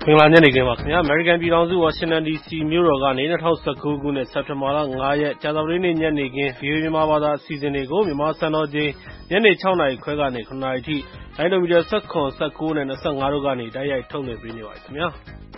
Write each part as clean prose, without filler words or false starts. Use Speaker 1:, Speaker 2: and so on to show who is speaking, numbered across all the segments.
Speaker 1: င်္ဂလာညနေခင်းပါခင်ဗျာ။ American ပြည်ထောင်စု Washington DC မြို့တော်ကနေ2019 ခုနှစ် စက်တင်ဘာလ 5 ရက်ကြာသပတေးနေ့ညနေခင်း VOA မြန်မာဘာသာအစီအစဉ်တွေကိုမြန်မာစံတော်ချိန်ညနေ 6 နာရီခွဲကနေ 9 နာရီထိလိုင်းဒိုမီတာ 17, 19 နဲ့ 25 တို့ကနေတိုက်ရိုက်ထုတ်လွှင့်ပေးနေပါတယ်ခင်ဗျာ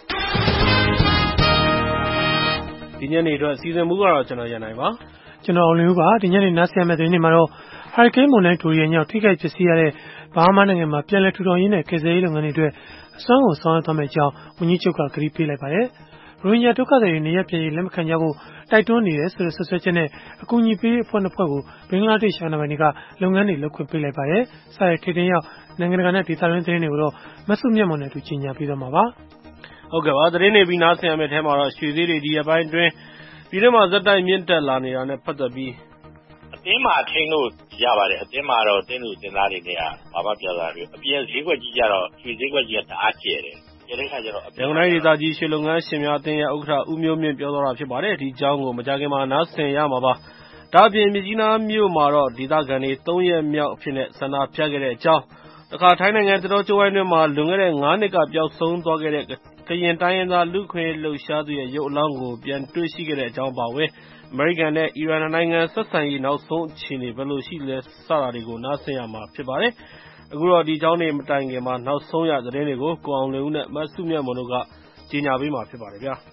Speaker 1: ။ ဒီညနေအတွက်စီစဉ်မှုကတော့ကျွန်တော်ရန်နိုင်ပါ
Speaker 2: ။ကျွန်တော်အောင်လင်းဦးပါ။ဒီညနေနားဆင်ရမယ့်သတင်းတွေမှာတော့ဟာရီကိန်းမုန်တိုင်းဒိုရီယန်ကြောင့်ထိခိုက်ပျက်စီးရတဲ့ဘာဟာမနိုင်ငံမှာပြန်လည်ထူထောင်ရေးနဲ့ကယ်ဆယ်ရေးလုပ်ငန်းတွေအတွက်အစွမ်းကုန်ဆောင်ရွက်သွားမယ့်အကြောင်းဝန်ကြီးချုပ်ကကတိပေးလိုက်ပါတယ်။ရိုဟင်ဂျာဒုက္ခသည်တွေနေရပ်ပြန်ရေးလက်မခံကြဖို့တိုက်တွန်းနေတယ်ဆိုတဲ့ဆွဆွဲချက်နဲ့အကူအညီပေးအဖွဲ့နှစ်ဖွဲ့ကိုဘင်္ဂလားဒေ့ရှ်အာဏာပိုင်တွေကလုပ်ငန်းတွေလုပ်ခွင့်ပေးလိုက်ပါတယ်။စတဲ့ထိပ်သိမ်းရောက်နိုင်ငံတကာနဲ့ဒေသတွင်းသတင်းတွေကိုတော့မဆုမြတ်မွန်နဲ့အတူကြီးညာပေးသွားမှာပါ
Speaker 1: ။ဟုတ်ကဲ့ပါသတင်းတွေပြီးနားဆင်ရမယ့်အထဲမှာတော့ရွှေသေးတွေဒီရက်ပိုင်းအတွင်းပြည်တွင်းမှာဇက်တိုက်မြင့်တက်လာနေတာနဲ့ပတ်သက်ပြီး
Speaker 3: အသင်းမှာထိန်းလို့ရပါတယ်အသင်းမှာတော့တင်းလူတင်သားတွေနဲ့ဘာမှပြောတာမျိုးအပြင်ဈေးကွက်ကြီးကြတော့ရွှေဈေးကွက်ကြီးကတအားကျယ်တယ်ကျတဲ့ခါကျတော့
Speaker 1: ရန်ကုန်တိုင်းဒေသကြီးရွှေလုပ်ငန်းရှင်များအသင်းရဲ့ဥက္ကဋ္ဌဦးမျိုးမြင့်ပြောသွားတာဖြစ်ပါတယ်ဒီအကြောင်းကိုမကြခင်မှာနားဆင်ရမှာပါဒါ့အပြင်မြကြီးနားမြို့မှာတော့ဒေသခံတွေ3ရက်မြောက်အဖြစ်နဲ့ဆန္ဒပြခဲ့တဲ့အကြောင်းတခါထိုင်းနိုင်ငံသတော်ကျိုးဝိုင်းတွင်မှာလွန်ခဲ့တဲ့9နှစ်ကပျောက်ဆုံးသွားခဲ့တဲ့ကရင်တိုင်းရင်းသားလူခွင့်လှုပ်ရှားသူရဲ့ရုပ်အလောင်းကိုပြန်တွေ့ရှိခဲ့တဲ့အကြောင်းပါပဲအမေရိကန်နဲ့အီရန်နိုင်ငံဆက်ဆံရေးနောက်ဆုံးအခြေအနေဘယ်လိုရှိလဲစတာတွေကိုနားဆင်ရမှာဖြစ်ပါတယ်အခုတော့ဒီအကြောင်းတွေမတိုင်ခင်မှာနောက်ဆုံးရသတင်းတွေကိုကိုအောင်လင်းဦးနဲ့မဆုမြတ်မွန်တို့ကကြီးညာပေးမှာဖြစ်ပါတယ်ဗျာ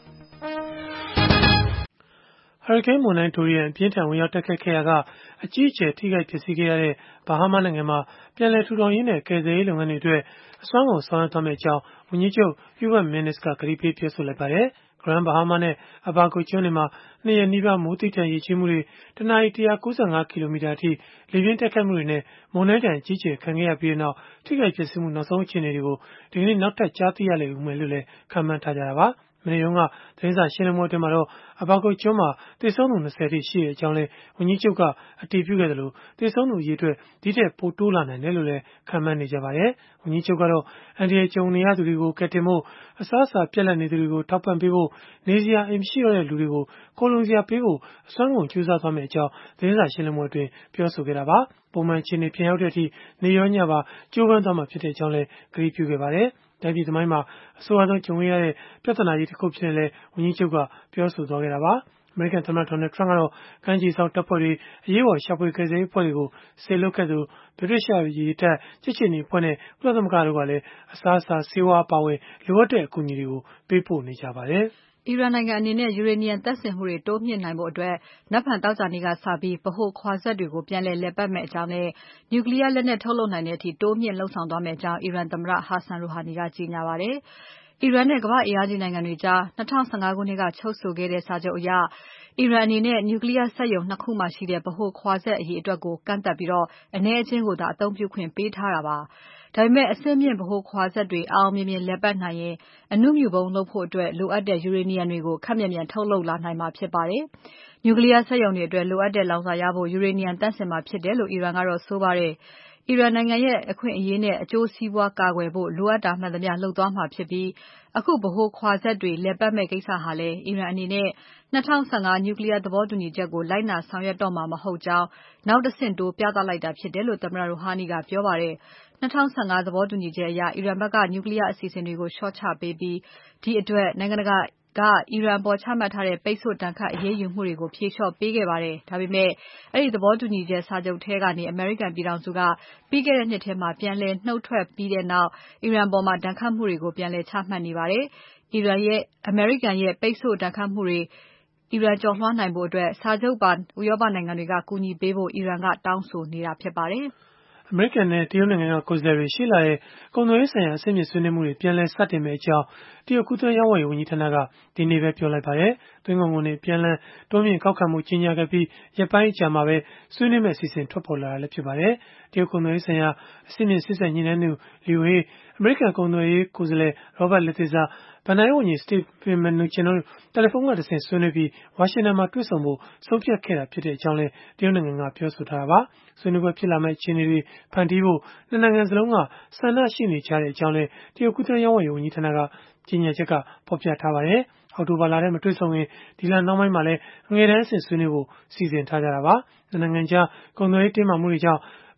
Speaker 2: ဟာရီကိန်းမုန်တိုင်းဒိုရီယန်အပြင်းထန်ဝင်ရောက်တိုက်ခတ်ခဲ့ရာကအကြီးအကျယ်ထိခိုက်ပျက်စီးခဲ့ရတဲ့ဘာဟာမနိုင်ငံမှာပြန်လည်ထူထောင်ရေးနဲ့ကယ်ဆယ်ရေးလုပ်ငန်းတွေအတွက်အစွမ်းကုန်ဆောင်ရွက်သွားမယ့်အကြောင်းဝန်ကြီးချုပ် Hubert Minnis ကကတိပေးပြောဆိုလိုက်ပါတယ်။ Grand Bahama နဲ့ Abaco ကျွန်းတွေမှာ2 ရက်နီးပါးမိုးတိမ်ထန်ရေကြီးမှုတွေတနာရီ195ကီလိုမီတာအထိလေပြင်းတိုက်ခတ်မှုတွေနဲ့မုန်တိုင်းတန်အကြီးအကျယ်ခံခဲ့ရပြီးနောက်ထိခိုက်ပျက်စီးမှုနောက်ဆုံးအခြေအနေတွေကိုဒီကနေ့နောက်ထပ်ကြားသိရလိမ့်ဦးမယ်လို့လည်းခန့်မှန်းထားကြတာပါ။မနေ့တုန်းကသတင်းစာရှင်းလင်းပွဲအတွင်းမှာတော့Abaco ကျွန်းမှာသေဆုံးသူ20အထိရှိတဲ့အကြောင်းလည်းဝန်ကြီးချုပ်ကအတည်ပြုခဲ့တယ်လို့သေဆုံးသူအရေအတွက်ဒီထက်ပိုတိုးလာနိုင်တယ်လို့လည်းခန့်မှန်းနေကြပါတယ်။ဝန်ကြီးချုပ်ကတော့အန်ဒီရဲ့ကြုံနေရသူတွေကိုကယ်တင်ဖို့အစားအစာပြတ်လတ်နေသူတွေကိုထောက်ပံ့ပေးဖို့နေစရာအိမ်မရှိတော့တဲ့လူတွေကိုခိုလုံစရာပေးဖို့အစွမ်းကုန်ကြိုးစားသွားမယ့်အကြောင်းသတင်းစာရှင်းလင်းပွဲအတွင်းပြောဆိုခဲ့တာပါ။ပုံမှန်အခြေအနေပြန်ရောက်တဲ့အထိနေရောညပါကြိုးပမ်းသွားမှာဖြစ်တဲ့အကြောင်းလည်းကတိပြုခဲ့ပါတယ်။တိုင်းပြည်သမိုင်းမှာအဆိုးအဆုံးကြုံရတဲ့ပြဿနာကြီးတစ်ခုဖြစ်နေလဲဝန်ကြီးချုပ်ကပြောဆိုသွားခဲ့တာပါ။အမေရိကန်သမ္မတဒေါ်နယ်ထရန့်ကတော့ကမ်းခြေစောင့်တပ်ဖွဲ့တွေအရေးပေါ်ရှာဖွေကယ်ဆယ်ရေးအဖွဲ့တွေကိုစေလွှတ်ခဲ့သူဗြိတိရှရေတပ်ကြစ်ချီနီအဖွဲ့နဲ့ကုလသမဂ္ဂတို့ကလည်းအစားအစာဆေးဝါးအပါအဝင်လိုအပ်တဲ့အကူအညီတွေကိုပေးပို့နေကြပါတယ်။
Speaker 4: အီရန်နိုင်ငံအနေနဲ့ယူရေနီယံတပ်ဆင်မှုတွေတိုးမြှင့်နိုင်ဖို့အတွက်နက်ဖြန်သောကြာနေ့ကစပြီးဗဟိုခွာစက်တွေကိုပြန်လည်ပတ်မယ့်အကြောင်းနဲ့ Nuclear လက်နက်ထုတ်လုပ်နိုင်တဲ့အထိတိုးမြှင့်လုပ်ဆောင်သွားမယ့်အကြောင်းအီရန်သမ္မတ Hassan Rouhani ကကြေညာပါတယ်။အီရန်နဲ့ကမ္ဘာ့အင်အားကြီးနိုင်ငံတွေကြား2015ခုနှစ်ကချုပ်ဆိုခဲ့တဲ့စာချုပ်အရအီရန်အနေနဲ့ Nuclear စက်ရုံ 2 ခုမှာရှိတဲ့ဗဟိုခွာစက်အရေအတွက်ကိုကန့်သတ်ပြီးအနည်းအကျဉ်းကိုသာအသုံးပြုခွင့်ပေးထားတာပါ။ဒါပေမဲ့အဆင့်မြင့်ဗဟိုခွာစက်တွေအောင်မြင်မြင်လည်ပတ်နိုင်ရင်အဏုမြူဗုံးလုပ်ဖို့အတွက်လိုအပ်တဲ့ယူရေနီယံတွေကိုခပ်မြန်မြန်ထုတ်လုပ်လာနိုင်မှာဖြစ်ပါတယ်။ Nuclear စက်ရုံတွေအတွက်လိုအပ်တဲ့လောင်စာရဖို့ယူရေနီယံသန့်စင်မှာဖြစ်တယ်လို့အီရန်ကတော့ဆိုပါတယ်။အီရန်နိုင်ငံရဲ့အခွင့်အရေးနဲ့အကျိုးစီးပွားကာကွယ်ဖို့လိုအပ်တာမှန်သမျှလုပ်သွားမှာဖြစ်ပြီးအခုဗဟိုခွာစက်တွေလည်ပတ်မဲ့ကိစ္စဟာလည်းအီရန်အနေနဲ့2015 Nuclear သဘောတူညီချက်ကိုလိုက်နာဆောင်ရွက်တော့မှာမဟုတ်ကြောင်းနောက်တဆင့်တိုးပြသလိုက်တာဖြစ်တယ်လို့သမ္မတ Rouhani ကပြောပါတယ်။2015သဘောတူညီချက်အရအီရန်ဘက်က Nuclear အစီအစဉ်တွေကိုလျှော့ချပေးပြီးဒီအတွက်နိုင်ငံတကာကအီရန်အပေါ်ချမှတ်ထားတဲ့ပိတ်ဆို့ဒဏ်ခတ်အရေးယူမှုတွေကိုဖြေလျှော့ပေးခဲ့ပါတယ်။ဒါပေမဲ့အဲဒီသဘောတူညီချက်စာချုပ်ထဲကနေအမေရိကန်ပြည်ထောင်စုကပြီးခဲ့တဲ့နှစ်ထဲမှာပြန်လည်နှုတ်ထွက်ပြီးတဲ့နောက်အီရန်အပေါ်ဒဏ်ခတ်မှုတွေကိုပြန်လည်ချမှတ်နေပါတယ်။အမေရိကန်ရဲ့ပိတ်ဆို့ဒဏ်ခတ်မှုတွေအီရန်ကျော်လွှားနိုင်ဖို့စာချုပ်ပါဥရောပနိုင်ငံတွေကကူညီပေးဖို့အီရန်ကတောင်းဆိုနေတာဖြစ်ပါတယ်။
Speaker 2: အမေရိကန်နဲ့တရုတ်နိုင်ငံကကိုယ်စားလှယ်တွေရှေ့လာတဲ့ကုန်သွယ်ရေးဆိုင်ရာအဆင့်မြင့်ဆွေးနွေးမှုတွေပြန်လည်စတင်မယ့်အကြောင်းတရုတ်ကူးသန်းရောင်းဝယ်ရေးဝန်ကြီးဌာနကဒီနေ့ပဲပြောလိုက်ပါတယ်။သွင်းကုန်ခွန်တွေပြန်လည်တိုးမြင့်ကောက်ခံမှုကြီးညာခဲ့ပြီးရက်ပိုင်းအကြာမှာပဲဆွေးနွေးမယ့်အစီအစဉ်ထွက်ပေါ်လာတာလည်းဖြစ်ပါတယ်။တရုတ်ကုန်သွယ်ရေးဆိုင်ရာအဆင့်မြင့်စစ်ဆက်ညှိနှိုင်းသူ Liu He အမေရိကန်ကုန်သွယ်ရေးကိုယ်စားလှယ် Robert Lighthizer ဘဏ္ဍာရေးဝန်ကြီး Steven Mnuchin တို့တယ်လီဖုန်းကတဆင့်ဆွေးနွေးပြီးဝါရှင်တန်မှာတွေ့ဆုံဖို့ဆုံးဖြတ်ခဲ့တာဖြစ်ကြောင်းလည်းတရုတ်နိုင်ငံကပြောဆိုထားတာပါ။ဆွေးနွေးပွဲဖြစ်လာမယ့်အခြေအနေတွေဖန်တီးဖို့နှစ်နိုင်ငံစလုံးကဆန္ဒရှိနေကြတဲ့အကြောင်းလည်းတရုတ်ကူးသန်းရောင်းဝယ်ရေးဝန်ကြီးဌာနကကြေညာချက်ကဖော်ပြထားပါတယ်။အောက်တိုဘာလထဲမတွေ့ဆုံခင်ဒီလနှောင်းပိုင်းမှာလည်းငွေတန်းအဆင့်ဆွေးနွေးဖို့စီစဉ်ထားကြတာပါ။နိုင်ငံခြားကုန်သွယ်ရေးတင်းမာမှုတွေကြောင့်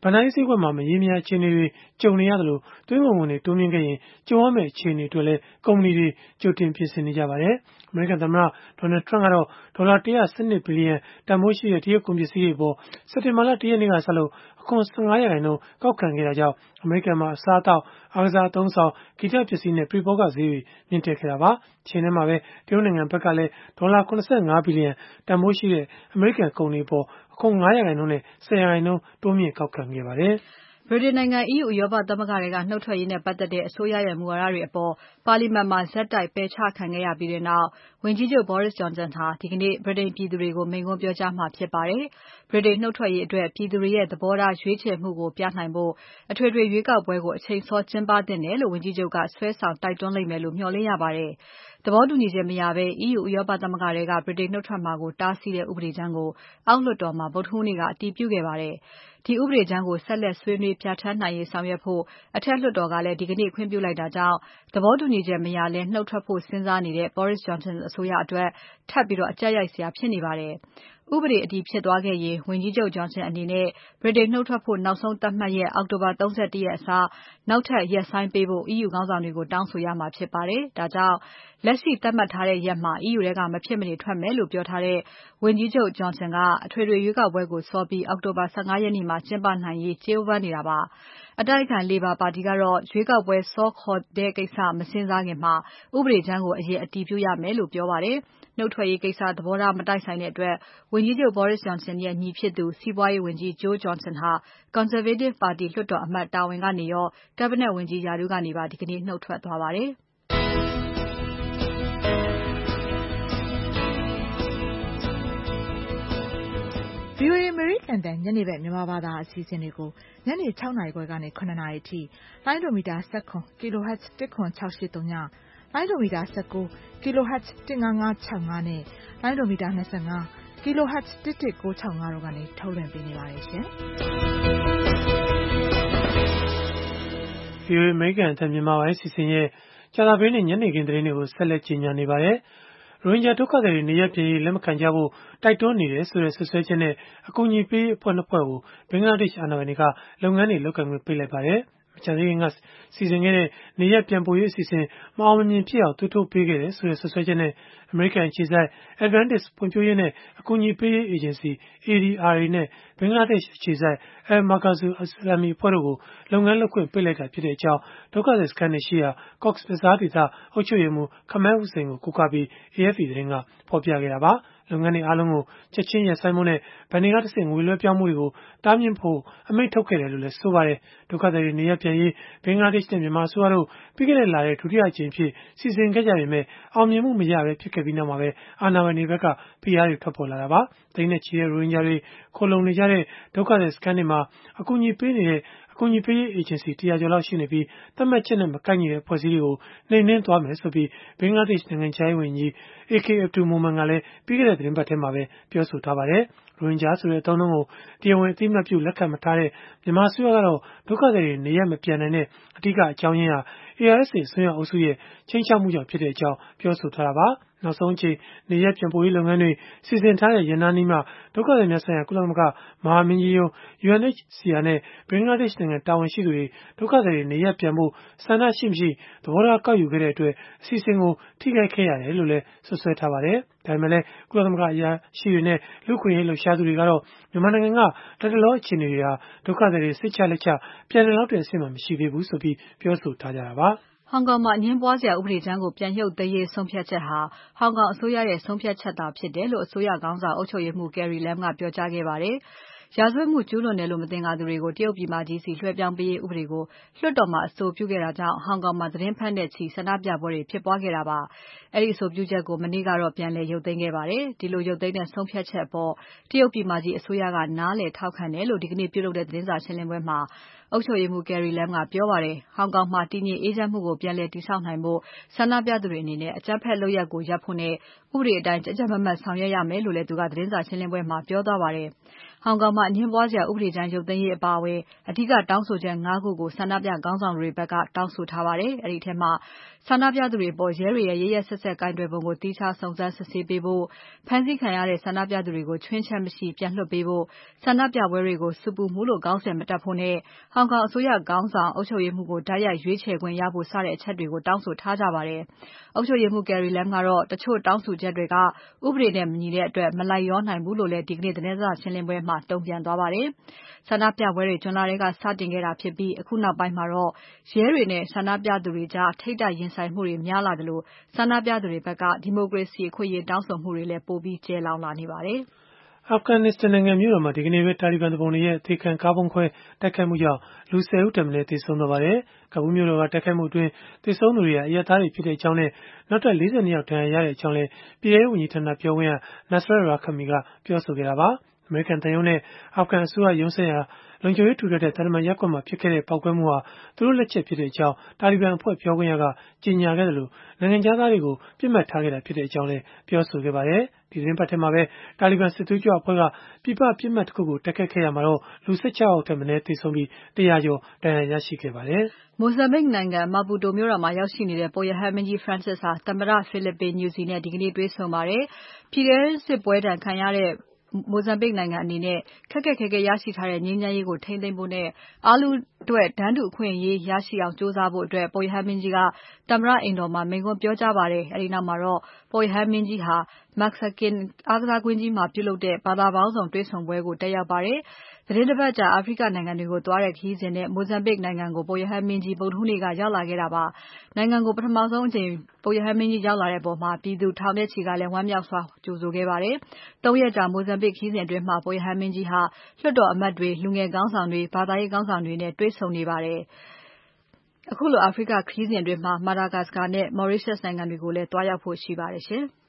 Speaker 2: ဘဏ္ဍာရေးဈေးကွက်မှာမရေမရာအခြေအနေတွေကြုံနေရသလိုသွင်းကုန်ခွန်တွေတိုးမြင့်ခဲ့ရင်ကြုံရမယ့်အခြေအနေတွေလည်းကုမ္ပဏီတွေကြိုတင်ပြင်ဆင်နေကြပါတယ်။ အမေရိကန်သမ္မတ Donald Trump ကတော့ဒေါ်လာ112 ဘီလီယံတန်ဖိုးရှိတဲ့တရုတ်ကုန်ပစ္စည်းတွေအပေါ်စက်တင်ဘာလ 1 ရက်နေ့ကစလို့အခွန် 15% ကောက်ခံခဲ့တာကြောင့်အမေရိကန်မှာအစားအသောက်၊ အားကစားအသုံးအဆောင်၊ ဂီတပစ္စည်းနဲ့ပရိဘောဂဈေးတွေမြင့်တက်ခဲ့တာပါ။ တချိန်တည်းမှာပဲတရုတ်နိုင်ငံဘက်ကလည်းဒေါ်လာ75 ဘီလီယံတန်ဖိုးရှိတဲ့အမေရိကန်ကုန်တွေအပေါ်အခွန် 5% နဲ့ 10% တိုးမြှင့်ကောက်ခံခဲ့ပါတယ်။
Speaker 4: ဗြိတိန်နိုင်ငံ EU ဥရောပသမဂ္ဂထဲကနုတ်ထွက်ရေးနဲ့ပတ်သက်တဲ့အစိုးရရဲ့မူဝါဒတွေအပေါ်ပါလီမန်မှာဆက်တိုက်ပယ်ချခံခဲ့ရပြီးနောက်ဝန်ကြီးချုပ် Boris Johnson ဟာဒီကနေ့ ဗြိတိန်ပြည်သူတွေကိုမိန့်ခွန်းပြောကြားမှာဖြစ်ပါတယ်။ ဗြိတိန်နုတ်ထွက်ရေးအတွက်ပြည်သူတွေရဲ့သဘောထားရွေးချယ်မှုကိုပြနိုင်ဖို့အထွေထွေရွေးကောက်ပွဲကိုအချိန်စောကျင်းပသင့်တယ်လို့ဝန်ကြီးချုပ်ကဆွဲဆောင်တိုက်တွန်းလိမ့်မယ်လို့မျှော်လင့်ရပါတယ်။ သဘောတူညီချက်မရဘဲ EU ဥရောပသမဂ္ဂထဲကဗြိတိန်နုတ်ထွက်မှာကိုတားဆီးတဲ့ဥပဒေကြမ်းကိုအောက်လွှတ်တော်မှာဗုဒ္ဓဟူးနေ့ကအတည်ပြုခဲ့ပါတယ်။ ဒီဥပဒေကြမ်းကိုဆက်လက်ဆွေးနွေးပြဌာန်းနိုင်ရေးဆောင်ရွက်ဖို့အထက်လွှတ်တော်ကလည်းဒီကနေ့ခွင့်ပြုလိုက်တာကြောင့်သဘောတူညီချက်မရလဲနှုတ်ထွက်ဖို့စဉ်းစားနေတဲ့ Boris Johnson အစိုးရအတွက်ထပ်ပြီးအကြပ်ရိုက်စရာဖြစ်နေပါတယ်။ ဥပဒေအတည်ဖြစ်သွားခဲ့ရင်ဝန်ကြီးချုပ် Johnson အနေနဲ့ဗြိတိန်နုတ်ထွက်ဖို့နောက်ဆုံးသတ်မှတ်ရက်အောက်တိုဘာ 31 ရက်အစားနောက်ထပ်ရက်ဆိုင်းပေးဖို့ EU ခေါင်းဆောင်တွေကိုတောင်းဆိုရမှာဖြစ်ပါတယ်။ ဒါကြောင့်လက်ရှိသတ်မှတ်ထားတဲ့ရက်မှာ EU ထဲကမဖြစ်မနေထွက်မယ်လို့ပြောထားတဲ့ဝန်ကြီးချုပ် Johnson ကအထွေထွေရွေးကောက်ပွဲကိုစောပြီးအောက်တိုဘာ 15 ရက်နေ့မှာကျင်းပနိုင်ရေးကြိုးပမ်းနေတာပါ။ အတိုက်အခံ Labour ပါတီကတော့ရွေးကောက်ပွဲစောခေါ်တဲ့ကိစ္စမစဉ်းစားခင်ဥပဒေကြမ်းကိုအရင်အတည်ပြုရမယ်လို့ပြောပါတယ်။ နုတ်ထွက်ရေးကိစ္စသဘောထားမတိုက်ဆိုင်တဲ့အတွက်ဝန်ကြီးချုပ် Boris Johnson ရဲ့ညီဖြစ်သူစီးပွားရေးဝန်ကြီး Jo Johnson ဟာ Conservative ပါတီလွှတ်တော်အမတ်တာဝန်ကနေရော Cabinet ဝန်ကြီးရာထူးကနေပါဒီကနေ့နုတ်ထွက်သွားပါတယ်။
Speaker 5: VOA အမေရိကန်အသံညနေဘက်မြန်မာဘာသာအစီအစဉ်တွေကိုညနေ 6 နာရီခွဲကနေ 7 နာရီအထိလိုင်းဒိုမီတာ 19 kHz 10683ညလိုင်းဒိုမီတာ 19 kHz 15565နဲ့လိုင်းဒိုမီတာ 25 kHz 11965တို့ကနေထုတ်လွှင့်ပေးနေပါတယ်ရှင်
Speaker 2: ။ VOA အမေရိကန်အသံမြန်မာပိုင်းအစီအစဉ်ရဲ့ကြာသပတေးနေ့ညနေခင်းသတင်းတွေကိုဆက်လက်ကြီးညာနေပါတယ်။ ရိုဟင်ဂျာဒုက္ခသည်တွေနေရပ်ပြန်ရေးလက်မခံကြဖို့တိုက်တွန်းနေတယ်ဆိုတဲ့စွပ်စွဲချက်နဲ့အကူအညီပေးရေးအဖွဲ့ 2 ဖွဲ့ကိုဘင်္ဂလားဒေ့ရှ်အာဏာပိုင်တွေကလုပ်ငန်းတွေလုပ်ကိုင်ခွင့်ပိတ်လိုက်ပါတယ်။ မကြာသေးခင်ကစီစဉ်ခဲ့တဲ့နေရပ်ပြန်ပို့ရေးအစီအစဉ်မအောင်မမြင်ဖြစ်အောင်သွေးထိုးပေးခဲ့တယ်ဆိုတဲ့စွပ်စွဲချက်နဲ့အမေရိကန်အခြေစိုက် Advantage ဖွံ့ဖြိုးရေးနဲ့အကူအညီပေးရေးအေဂျင်စီ ADRA နဲ့ဘင်္ဂလားဒေ့ရှ်အခြေစိုက် Al-Magazu Islami အဖွဲ့တို့ကိုလုပ်ငန်းလုပ်ခွင့်ပိတ်လိုက်တာဖြစ်ကြောင်းဒုက္ခသည်စခန်းတွေရှိရာ Cox's Bazar ဒေသအုပ်ချုပ်ရေးမှူး Kamal Hossain ကိုကိုးကားပြီး AFP သတင်းကဖော်ပြခဲ့တာပါ။ လုပ်ငန်းတွေအားလုံးကိုချက်ချင်းရပ်ဆိုင်းဖို့နဲ့ဘဏ်တွေကတဆင့်ငွေလွှဲပြောင်းမှုတွေကိုတားမြစ်ဖို့အမိန့်ထုတ်ခဲ့တယ်လို့လည်းဆိုပါတယ်။ ဒုက္ခသည်တွေနေရပ်ပြန်ရေးဘင်္ဂလားဒေ့ရှ်နဲ့မြန်မာအစိုးရတို့ပြီးခဲ့တဲ့လထဲဒုတိယအကြိမ်အဖြစ်စီစဉ်ခဲ့ကြပေမဲ့အောင်မြင်မှုမရဘဲဖြစ်ခဲ့ပြီးနောက်မှာပဲအာဏာပိုင်တွေဘက်ကဖိအားတွေထွက်ပေါ်လာတာပါ။ သိန်းနဲ့ချီတဲ့ရိုဟင်ဂျာတွေခိုလှုံနေကြတဲ့ဒုက္ခသည်စခန်းတွေမှာအကူအညီပေးနေတဲ့ကူညီပေးရေးအေဂျင်စီ 100 ကျော်လောက်ရှိနေပြီးသတ်မှတ်ချက်နဲ့မကိုက်ညီတဲ့အဖွဲ့အစည်းတွေကိုနှိမ်နင်းသွားမယ်ဆိုပြီးဘင်္ဂလားဒေ့ရှ်နိုင်ငံခြားရေးဝန်ကြီး AK Abdul Momen ကလည်းပြီးခဲ့တဲ့သီတင်းပတ်ထဲမှာပဲပြောဆိုထားပါတယ်။ ရိုဟင်ဂျာဆိုတဲ့အသုံးအနှုန်းကိုတရားဝင်အသိအမှတ်ပြုလက်ခံမထားတဲ့မြန်မာအစိုးရကတော့ဒုက္ခသည်တွေနေရပ်မပြန်နိုင်တဲ့အဓိကအကြောင်းရင်းဟာ ARSA အစွန်းရောက်အုပ်စုရဲ့ခြိမ်းခြောက်မှုကြောင့်ဖြစ်ကြောင်းပြောဆိုထားတာပါ။ နောက်ဆုံးအချိန်နေရပ်ပြန်ပို့ရေးလုပ်ငန်းတွေစီစဉ်ထားတဲ့ရက်နားနီးမှဒုက္ခသည်များဆိုင်ရာကုလသမဂ္ဂမဟာမင်းကြီးရုံး UNHCR နဲ့ဘင်္ဂလားဒေ့ရှ်နိုင်ငံတာဝန်ရှိသူတွေဒုက္ခသည်တွေနေရပ်ပြန်ဖို့ဆန္ဒရှိမရှိသဘောထားကောက်ယူခဲ့တဲ့အတွက်အစီအစဉ်ကိုထိခိုက်ခဲ့ရတယ်လို့လည်းစွပ်စွဲထားပါတယ်။ ဒါပေမဲ့လည်းကုလသမဂ္ဂအရာရှိတွေနဲ့လူ့အခွင့်အရေးလှုပ်ရှားသူတွေကတော့မြန်မာနိုင်ငံကလတ်တလောအခြေအနေတွေဟာဒုက္ခသည်တွေစိတ်ချလက်ချပြန်နိုင်လောက်တဲ့အဆင့်မှာမရှိသေးဘူးဆိုပြီးပြောဆိုထားကြတာပါ။
Speaker 4: ဟောင်ကောင်မှာအငြင်းပွားစရာဥပဒေကြမ်းကိုပြန်ရုပ်သိမ်းရေးဆုံးဖြတ်ချက်ဟာဟောင်ကောင်အစိုးရရဲ့ဆုံးဖြတ်ချက်သာဖြစ်တယ်လို့အစိုးရခေါင်းဆောင်အုပ်ချုပ်ရေးမှူး Carrie Lam ကပြောကြားခဲ့ပါတယ်။ ရာဇဝတ်မှုကျူးလွန်တယ်လို့မသင်္ကာသူတွေကိုတရုတ်ပြည်မကြီးဆီလွှဲပြောင်းပေးရေးဥပဒေကိုလွှတ်တော်မှာအဆိုပြုခဲ့တာကြောင့်ဟောင်ကောင်မှာသီတင်းပတ်နဲ့ချီဆန္ဒပြပွဲတွေဖြစ်ပွားခဲ့တာပါ။ အဲဒီအဆိုပြုချက်ကိုမနေ့ကတော့ပြန်လည်ရုပ်သိမ်းခဲ့ပါတယ်။ ဒီလိုရုပ်သိမ်းတဲ့ဆုံးဖြတ်ချက်အပေါ်တရုတ်ပြည်မကြီးအစိုးရကနားလည်ထောက်ခံတယ်လို့ဒီကနေ့ပြုလုပ်တဲ့သတင်းစာရှင်းပွဲမှာအုပ်ချုပ်ရေးမှူး Carrie Lam ကပြောပါတယ်။ ဟောင်ကောင်မှာတည်ငြိမ်အေးချမ်းမှုကိုပြန်လည်တည်ဆောက်နိုင်ဖို့ဆန္ဒပြသူတွေအနေနဲ့အကြမ်းဖက်လုပ်ရပ်ကိုရပ်ဖို့နဲ့ဥပဒေအတိုင်းကြပ်ကြပ်မတ်မတ်ဆောင်ရွက်ရမယ်လို့လည်းသူကသတင်းစာရှင်းပွဲမှာပြောသွားပါတယ်။ဟောင်ကောင်မှာအငြင်းပွားစရာဥပဒေကြမ်းရုပ်သိမ်းရေးအပါအဝင်အဓိကတောင်းဆိုချက် ၅ ခုကိုဆန္ဒပြခေါင်းဆောင်တွေဘက်ကတောင်းဆိုထားပါတယ်။ အဲဒီထဲမှာဆန္ဒပြသူတွေအပေါ်ရဲတွေရဲ့ရက်ရက်စက်စက်ကိုင်တွယ်ပုံကိုသီးခြားစုံစမ်းစစ်ဆေးပေးဖို့၊ ဖမ်းဆီးခံရတဲ့ဆန္ဒပြသူတွေကိုခြွင်းချက်မရှိပြန်လွှတ်ပေးဖို့၊ ဆန္ဒပြပွဲတွေကို ဆူပူမှုလို့ခေါင်းစဉ်မတပ်ဖို့နဲ့ဟောင်ကောင်အစိုးရခေါင်းဆောင်အုပ်ချုပ်ရေးမှူးကိုတိုက်ရိုက်ရွေးချယ်ခွင့်ရဖို့စတဲ့အချက်တွေကိုတောင်းဆိုထားကြပါတယ်။ အုပ်ချုပ်ရေးမှူး Carrie Lam ကတော့တချို့တောင်းဆိုချက်တွေက ဥပဒေနဲ့မညီတဲ့အတွက်မလိုက်လျောနိုင်ဘူးလို့လည်းဒီကနေ့သတင်းစာရှင်းပွဲမှာတုံ့ပြန်သွားပါတယ်။ ဆန္ဒပြပွဲတွေဇွန်လထဲကစတင်ခဲ့တာဖြစ်ပြီးအခုနောက်ပိုင်းမှာတော့ရဲတွေနဲ့ဆန္ဒပြသူတွေကြားထိပ်တိုက်ရင်ဆိုင်မှုတွေများလာသလိုဆန္ဒပြသူတွေဘက်ကဒီမိုကရေစီအခွင့်အရေးတောင်းဆိုမှုတွေလည်းပိုပြီးကျယ်လောင်လာနေပါတယ်။
Speaker 2: Afghanistan နိုင်ငံမြို့တော်မှာဒီကနေ့ပဲတာလီဘန်သူပုန်တွေရဲ့အသေးခံကားဗုံးခွဲတိုက်ခိုက်မှုကြောင့်လူ 10 ဦးထက်မနည်းသေဆုံးသွားပါတယ်။ ကာဘူးမြို့တော်ကတိုက်ခိုက်မှုအတွင်းသေဆုံးသူတွေဟာအရပ်သားတွေဖြစ်ကြောင်းနဲ့နောက်ထပ် 42 ယောက်ဒဏ်ရာရကြောင်းလည်းပြည်ထဲရေးဝန်ကြီးဌာနပြောခွင့်ရ Nasrat Rahimi ကပြောဆိုခဲ့တာပါ။ အမေရိကန်သံရုံးနဲ့အာဖဂန်အစိုးရရုံးစိုက်ရာလုံခြုံရေးထူထပ်တဲ့သံတမန်ရပ်ကွက်မှာဖြစ်ခဲ့တဲ့ပေါက်ကွဲမှုဟာသူတို့လက်ချက်ဖြစ်ကြောင်းတာလီဘန်အဖွဲ့ပြောခွင့်ရကကြေညာခဲ့သလိုနိုင်ငံခြားသားတွေကိုပစ်မှတ်ထားခဲ့တာဖြစ်ကြောင်းလည်းပြောဆိုခဲ့ပါတယ်။ ဒီသီတင်းပတ်ထဲမှာပဲတာလီဘန်စစ်သွေးကြွအဖွဲ့ကပြည်ပပစ်မှတ်တခုကိုတိုက်ခိုက်ခဲ့ရာမှာလူ 16 ယောက်ထက်မနည်းသေဆုံးပြီး100 ကျော်ဒဏ်ရာရရှိခဲ့ပါတယ်
Speaker 4: ။ Mozambique နိုင်ငံ Maputo မြို့တော်မှာရောက်ရှိနေတဲ့ပုပ်ရဟန်းမင်းကြီး Francis ဟာသမ္မတ Filipe Nyusi နဲ့ဒီကနေ့တွေ့ဆုံပါတယ်။ ပြည်တွင်းစစ်ပွဲဒဏ်ခံရတဲ့ Mozambique နိုင်ငံအနေနဲ့ခက်ခက်ခဲခဲရရှိထားတဲ့ငြိမ်းချမ်းရေးကိုထိန်းသိမ်းဖို့နဲ့အားလုံးအတွက်တန်းတူအခွင့်အရေးရရှိအောင်ကြိုးစားဖို့ပုပ်ရဟန်းမင်းကြီးကသမ္မတအိမ်တော်မှာမိန့်ခွန်းပြောကြားပါတယ်။ အဲဒီနောက်မှာတော့ပုပ်ရဟန်းမင်းကြီးဟာ Maxarkine အားကစားကွင်းကြီးမှာပြုလုပ်တဲ့ဘာသာပေါင်းစုံတွေ့ဆုံပွဲကိုတက်ရောက်ပါတယ်။ သီတင်းတပတ်ကြာအာဖရိကနိုင်ငံတွေကိုသွားတဲ့ခရီးစဉ်နဲ့ Mozambique နိုင်ငံကိုပုပ်ရဟန်းမင်းကြီးဗုဒ္ဓဟူးနေ့ကရောက်လာခဲ့တာပါ။ နိုင်ငံကိုပထမဆုံးအကြိမ်ပုပ်ရဟန်းမင်းကြီးရောက်လာတဲ့အပေါ်ပြည်သူထောင်နဲ့ချီကလည်းဝမ်းမြောက်စွာကြိုဆိုခဲ့ပါတယ်။ 3 ရက်ကြာ Mozambique ခရီးစဉ်အတွင်းပုပ်ရဟန်းမင်းကြီးဟာလွှတ်တော်အမတ်တွေ၊လူငယ်ခေါင်းဆောင်တွေ၊ဘာသာရေးခေါင်းဆောင်တွေနဲ့တွေ့ဆုံနေပါတယ်။ အခုလိုအာဖရိကခရီးစဉ်အတွင်း Madagascar နဲ့ Mauritius နိုင်ငံတွေကိုလည်းသွားရောက်ဖို့ရှိပါတယ်ရှင်။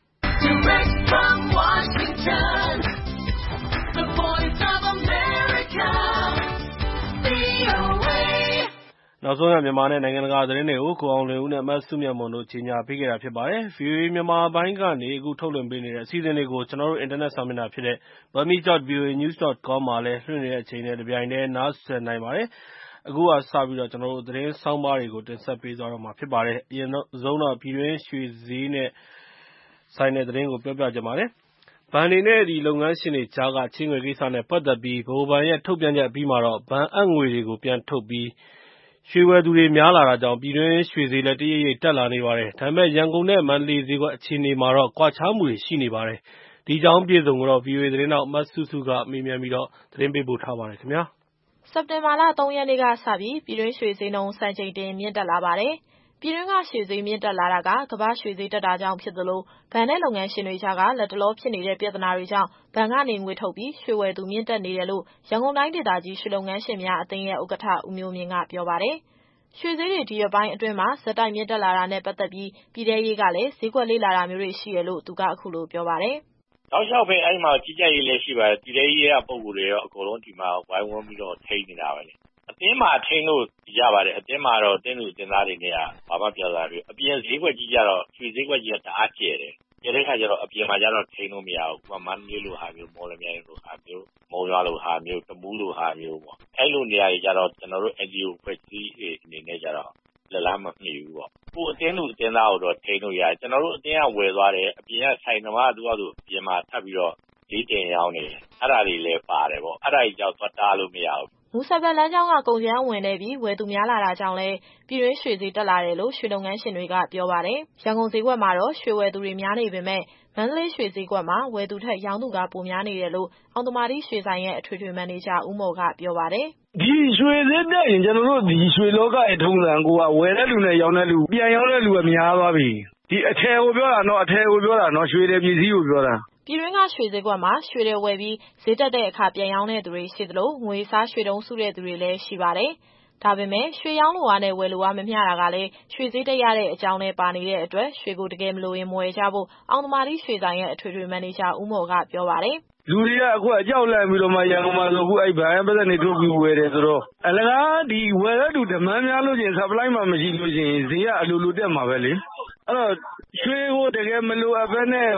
Speaker 1: VOA နောက်ဆုံးရမြန်မာနဲ့နိုင်ငံတကာသတင်းတွေကိုကိုအောင်လွင်ဦးနဲ့မစုမြတ်မွန်တို့ကြီးညာပေးခဲ့တာဖြစ်ပါတယ်။ VOA မြန်မာပိုင်းကနေအခုထုတ်လွှင့်ပေးနေတဲ့အစီအစဉ်တွေကိုကျွန်တော်တို့အင်တာနက်စာမျက်နှာဖြစ်တဲ့ burmese.voanews.com မှာလည်းလွှင့်နေတဲ့အချိန်နဲ့တပြိုင်တည်းနားဆင်နိုင်ပါတယ်။ အခုစပြီးတော့ကျွန်တော်တို့သတင်းဆောင်းပါးတွေကိုတင်ဆက်ပေးသွားတော့မှာဖြစ်ပါတယ်။ အရင်ဆုံးတော့ပြည်တွင်းရွှေဈေးနဲ့ဆိုင်တဲ့သတင်းကိုပြောပြချင်ပါတယ်။ ဘဏ်တွေနဲ့လုပ်ငန်းရှင်တွေကြားကချေးငွေကိစ္စနဲ့ပတ်သက်ပြီးဗဟိုဘဏ်ရဲ့ထုတ်ပြန်ချက်အပြီးမှာတော့ဘဏ်အပ်ငွေတွေကိုပြန်ထုတ်ပြီးရွှေဝယ်သူတွေများလာတာကြောင့်ပြည်တွင်းရွှေဈေးလည်းတရိပ်ရိပ်တက်လာနေပါတယ်။ ဒါပေမဲ့ရန်ကုန်နဲ့မန္တလေးဈေးကွက်အခြေအနေမှာတော့ကွာခြားမှုတွေရှိနေပါတယ်။ ဒီအကြောင်းအပြည့်အစုံကိုတော့ VOA သတင်းထောက်မစုစုကမေးမြန်းသတင်းပေးပို့ထားပါတယ်။
Speaker 6: စက်တင်ဘာလ 3 ရက်နေ့ကစပြီးပြည်တွင်းရွှေဈေးနှုန်းစံချိန်တင်မြင့်တက်လာပါတယ်။ ပြည်တွင်းကရွှေဈေးမြင့်တက်လာတာကကမ္ဘာ့ရွှေဈေးတက်တာကြောင့်ဖြစ်သလိုဘဏ်နဲ့လုပ်ငန်းရှင်တွေကြားကလတ်တလောဖြစ်နေတဲ့ပြဿနာတွေကြောင့်ဘဏ်ကနေငွေထုတ်ပြီးရွှေဝယ်သူမြင့်တက်နေတယ်လို့ရန်ကုန်တိုင်းဒေသကြီးရွှေလုပ်ငန်းရှင်များအသင်းရဲ့ဥက္ကဋ္ဌဦးမျိုးမြင့်ကပြောပါတယ်။ ရွှေဈေးတွေဒီရက်ပိုင်းအတွင်းမှာဆက်တိုက်မြင့်တက်လာတာနဲ့ပတ်သက်ပြီးပြည်ထဲရေးကလည်းဈေးကွက်လေ့လာတာမျိုးတွေရှိတယ်လို့သူကအခုလိုပြောပါတယ်
Speaker 3: ။တောက်လျှောက်ပဲအဲ့မှာကြီးကြပ်ရေးလည်းရှိပါတယ်ပြည်ထဲရေးကပုံကိုယ်တွေရောအကုန်လုံးဒီမှာဝိုင်းဝန်းပြီးတော့ထိန်းနေတာပဲလေအသင်းမှာထိန်းလို့ရပါတယ်အသင်းမှာတော့တင်းသူတင်သားတွေနဲ့ဘာမှပြောတာမျိုးအပြင်ဈေးကွက်ကြီးကြတော့ရွှေဈေးကွက်ကြီးကတအားကျယ်တယ်ကျတဲ့ခါကျတော့အပြင်မှာကျတော့ထိန်းလို့မရဘူးဥပမာမန္တလေးလိုဟာမျိုးမော်လမြိုင်လိုဟာမျိုးမုံရွာလိုဟာမျိုးတမူးလိုဟာမျိုးပေါ့အဲ့လိုနေရာတွေကျတော့ကျွန်တော်တို့ NGO ဖွဲ့စည်းတွေအနေနဲ့ကျတော့လက်လားမမှီဘူးပေါ့ကိုအတင်းသူအတင်းသားကိုတော့ထိန်းလို့ရတယ်ကျွန်တော်တို့အတင်းကဝယ်သွားတယ်အပြင်ကဆိုင်သမားကသူ့ဟာသူအပြင်မှာထပ်ပြီးတော့ဈေးတင်ရောင်းနေတယ်အဲ့ဒါတွေလည်းပါတယ်ပေါ့အဲ့ဒါကြီးကြောင့်သွားတားလို့မရဘူး
Speaker 6: မူဆယ်ဘက်လမ်းကြောင်းကကုန်ကြမ်းဝင်နေပြီးဝယ်သူများလာတာကြောင့်လည်းပြည်တွင်းရွှေဈေးတက်လာတယ်လို့ရွှေလုပ်ငန်းရှင်တွေကပြောပါတယ်။ရန်ကုန်ဈေးကွက်မှာတော့ရွှေဝယ်သူတွေများနေပေမဲ့မန္တလေးရွှေဈေးကွက်မှာဝယ်သူထက်ရောင်းသူကပိုများနေတယ်လို့အောင်သမာတိရွှေဆိုင်ရဲ့အထွေထွေမန်နေဂျာဦးမော်ကပြောပါတယ်
Speaker 7: ။ဒီရွှေဈေးတက်ရင်ကျွန်တော်တို့ဒီရွှေလောကရဲ့ထုံးစံကိုကဝယ်တဲ့လူနဲ့ရောင်းတဲ့လူပြန်ရောင်းတဲ့လူကများသွားပြီ။ဒီအထည်ကိုပြောတာနော်အထည်ကိုပြောတာနော်ရွှေတယ်ပစ္စည်းကိုပြောတာ
Speaker 6: ပြည်တွင်းကရွှေဈေးကွက်မှာရွှေတွေဝယ်ပြီးဈေးတက်တဲ့အခါပြန်ရောင်းတဲ့သူတွေရှိသလိုငွေစားရွှေတုံးစုတဲ့သူတွေလည်းရှိပါတယ်။ဒါပေမဲ့ရွှေရောင်းလိုအားနဲ့ဝယ်လိုအားမမျှတာကလည်းရွှေဈေးတက်ရတဲ့အကြောင်းနဲ့ပါနေတဲ့အတွက်ရွှေကိုတကယ်မလိုရင်မဝယ်ကြဖို့အောင်သမာတိရွှေဆိုင်ရဲ့အထွေထွေမန်နေဂျာဦးမော်ကပြောပါတယ်
Speaker 7: ။လူတွေကအခုအကြောက်လန့်ပြီးတော့မှရန်ကုန်မှာဆိုအခုအဲ့ဘဏ်ပတ်စံတွေထုတ်ပြီးဝယ်တယ်ဆိုတော့အလကားဒီဝယ်တဲ့သူဒမန်းများလို့ရှိရင် supply မှာမရှိလို့ရှိရင်ဈေးကအလိုလိုတက်မှာပဲလေ။အဲ့တော့ရွှေကိုတကယ်မလိုအပ်ဘဲနဲ့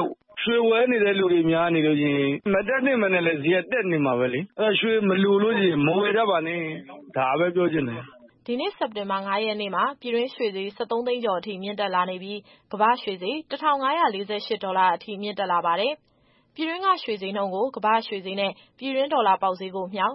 Speaker 7: ရွှေဝဲနေတဲ့လူတွေများနေလို့ချင်းမတက်နေမနဲ့လည်းဇီးတက်နေမှာပဲလေအဲ့ရွှေမလိုလို့ချင်းမဝယ်တတ်ပါနဲ့ဒါပဲပြောချင်တယ်
Speaker 6: ဒီနေ့စက်တင်ဘာ 5 ရက်နေ့မှာပြည်တွင်းရွှေဈေး73 သိန်းကျော်အထိမြင့်တက်လာနေပြီးကမ္ဘာ့ရွှေဈေး$1,548အထိမြင့်တက်လာပါတယ်။ပြည်တွင်းကရွှေဈေးနှုန်းကိုကမ္ဘာ့ရွှေဈေးနဲ့ပြည်တွင်းဒေါ်လာပေါက်ဈေးကိုမျှောက်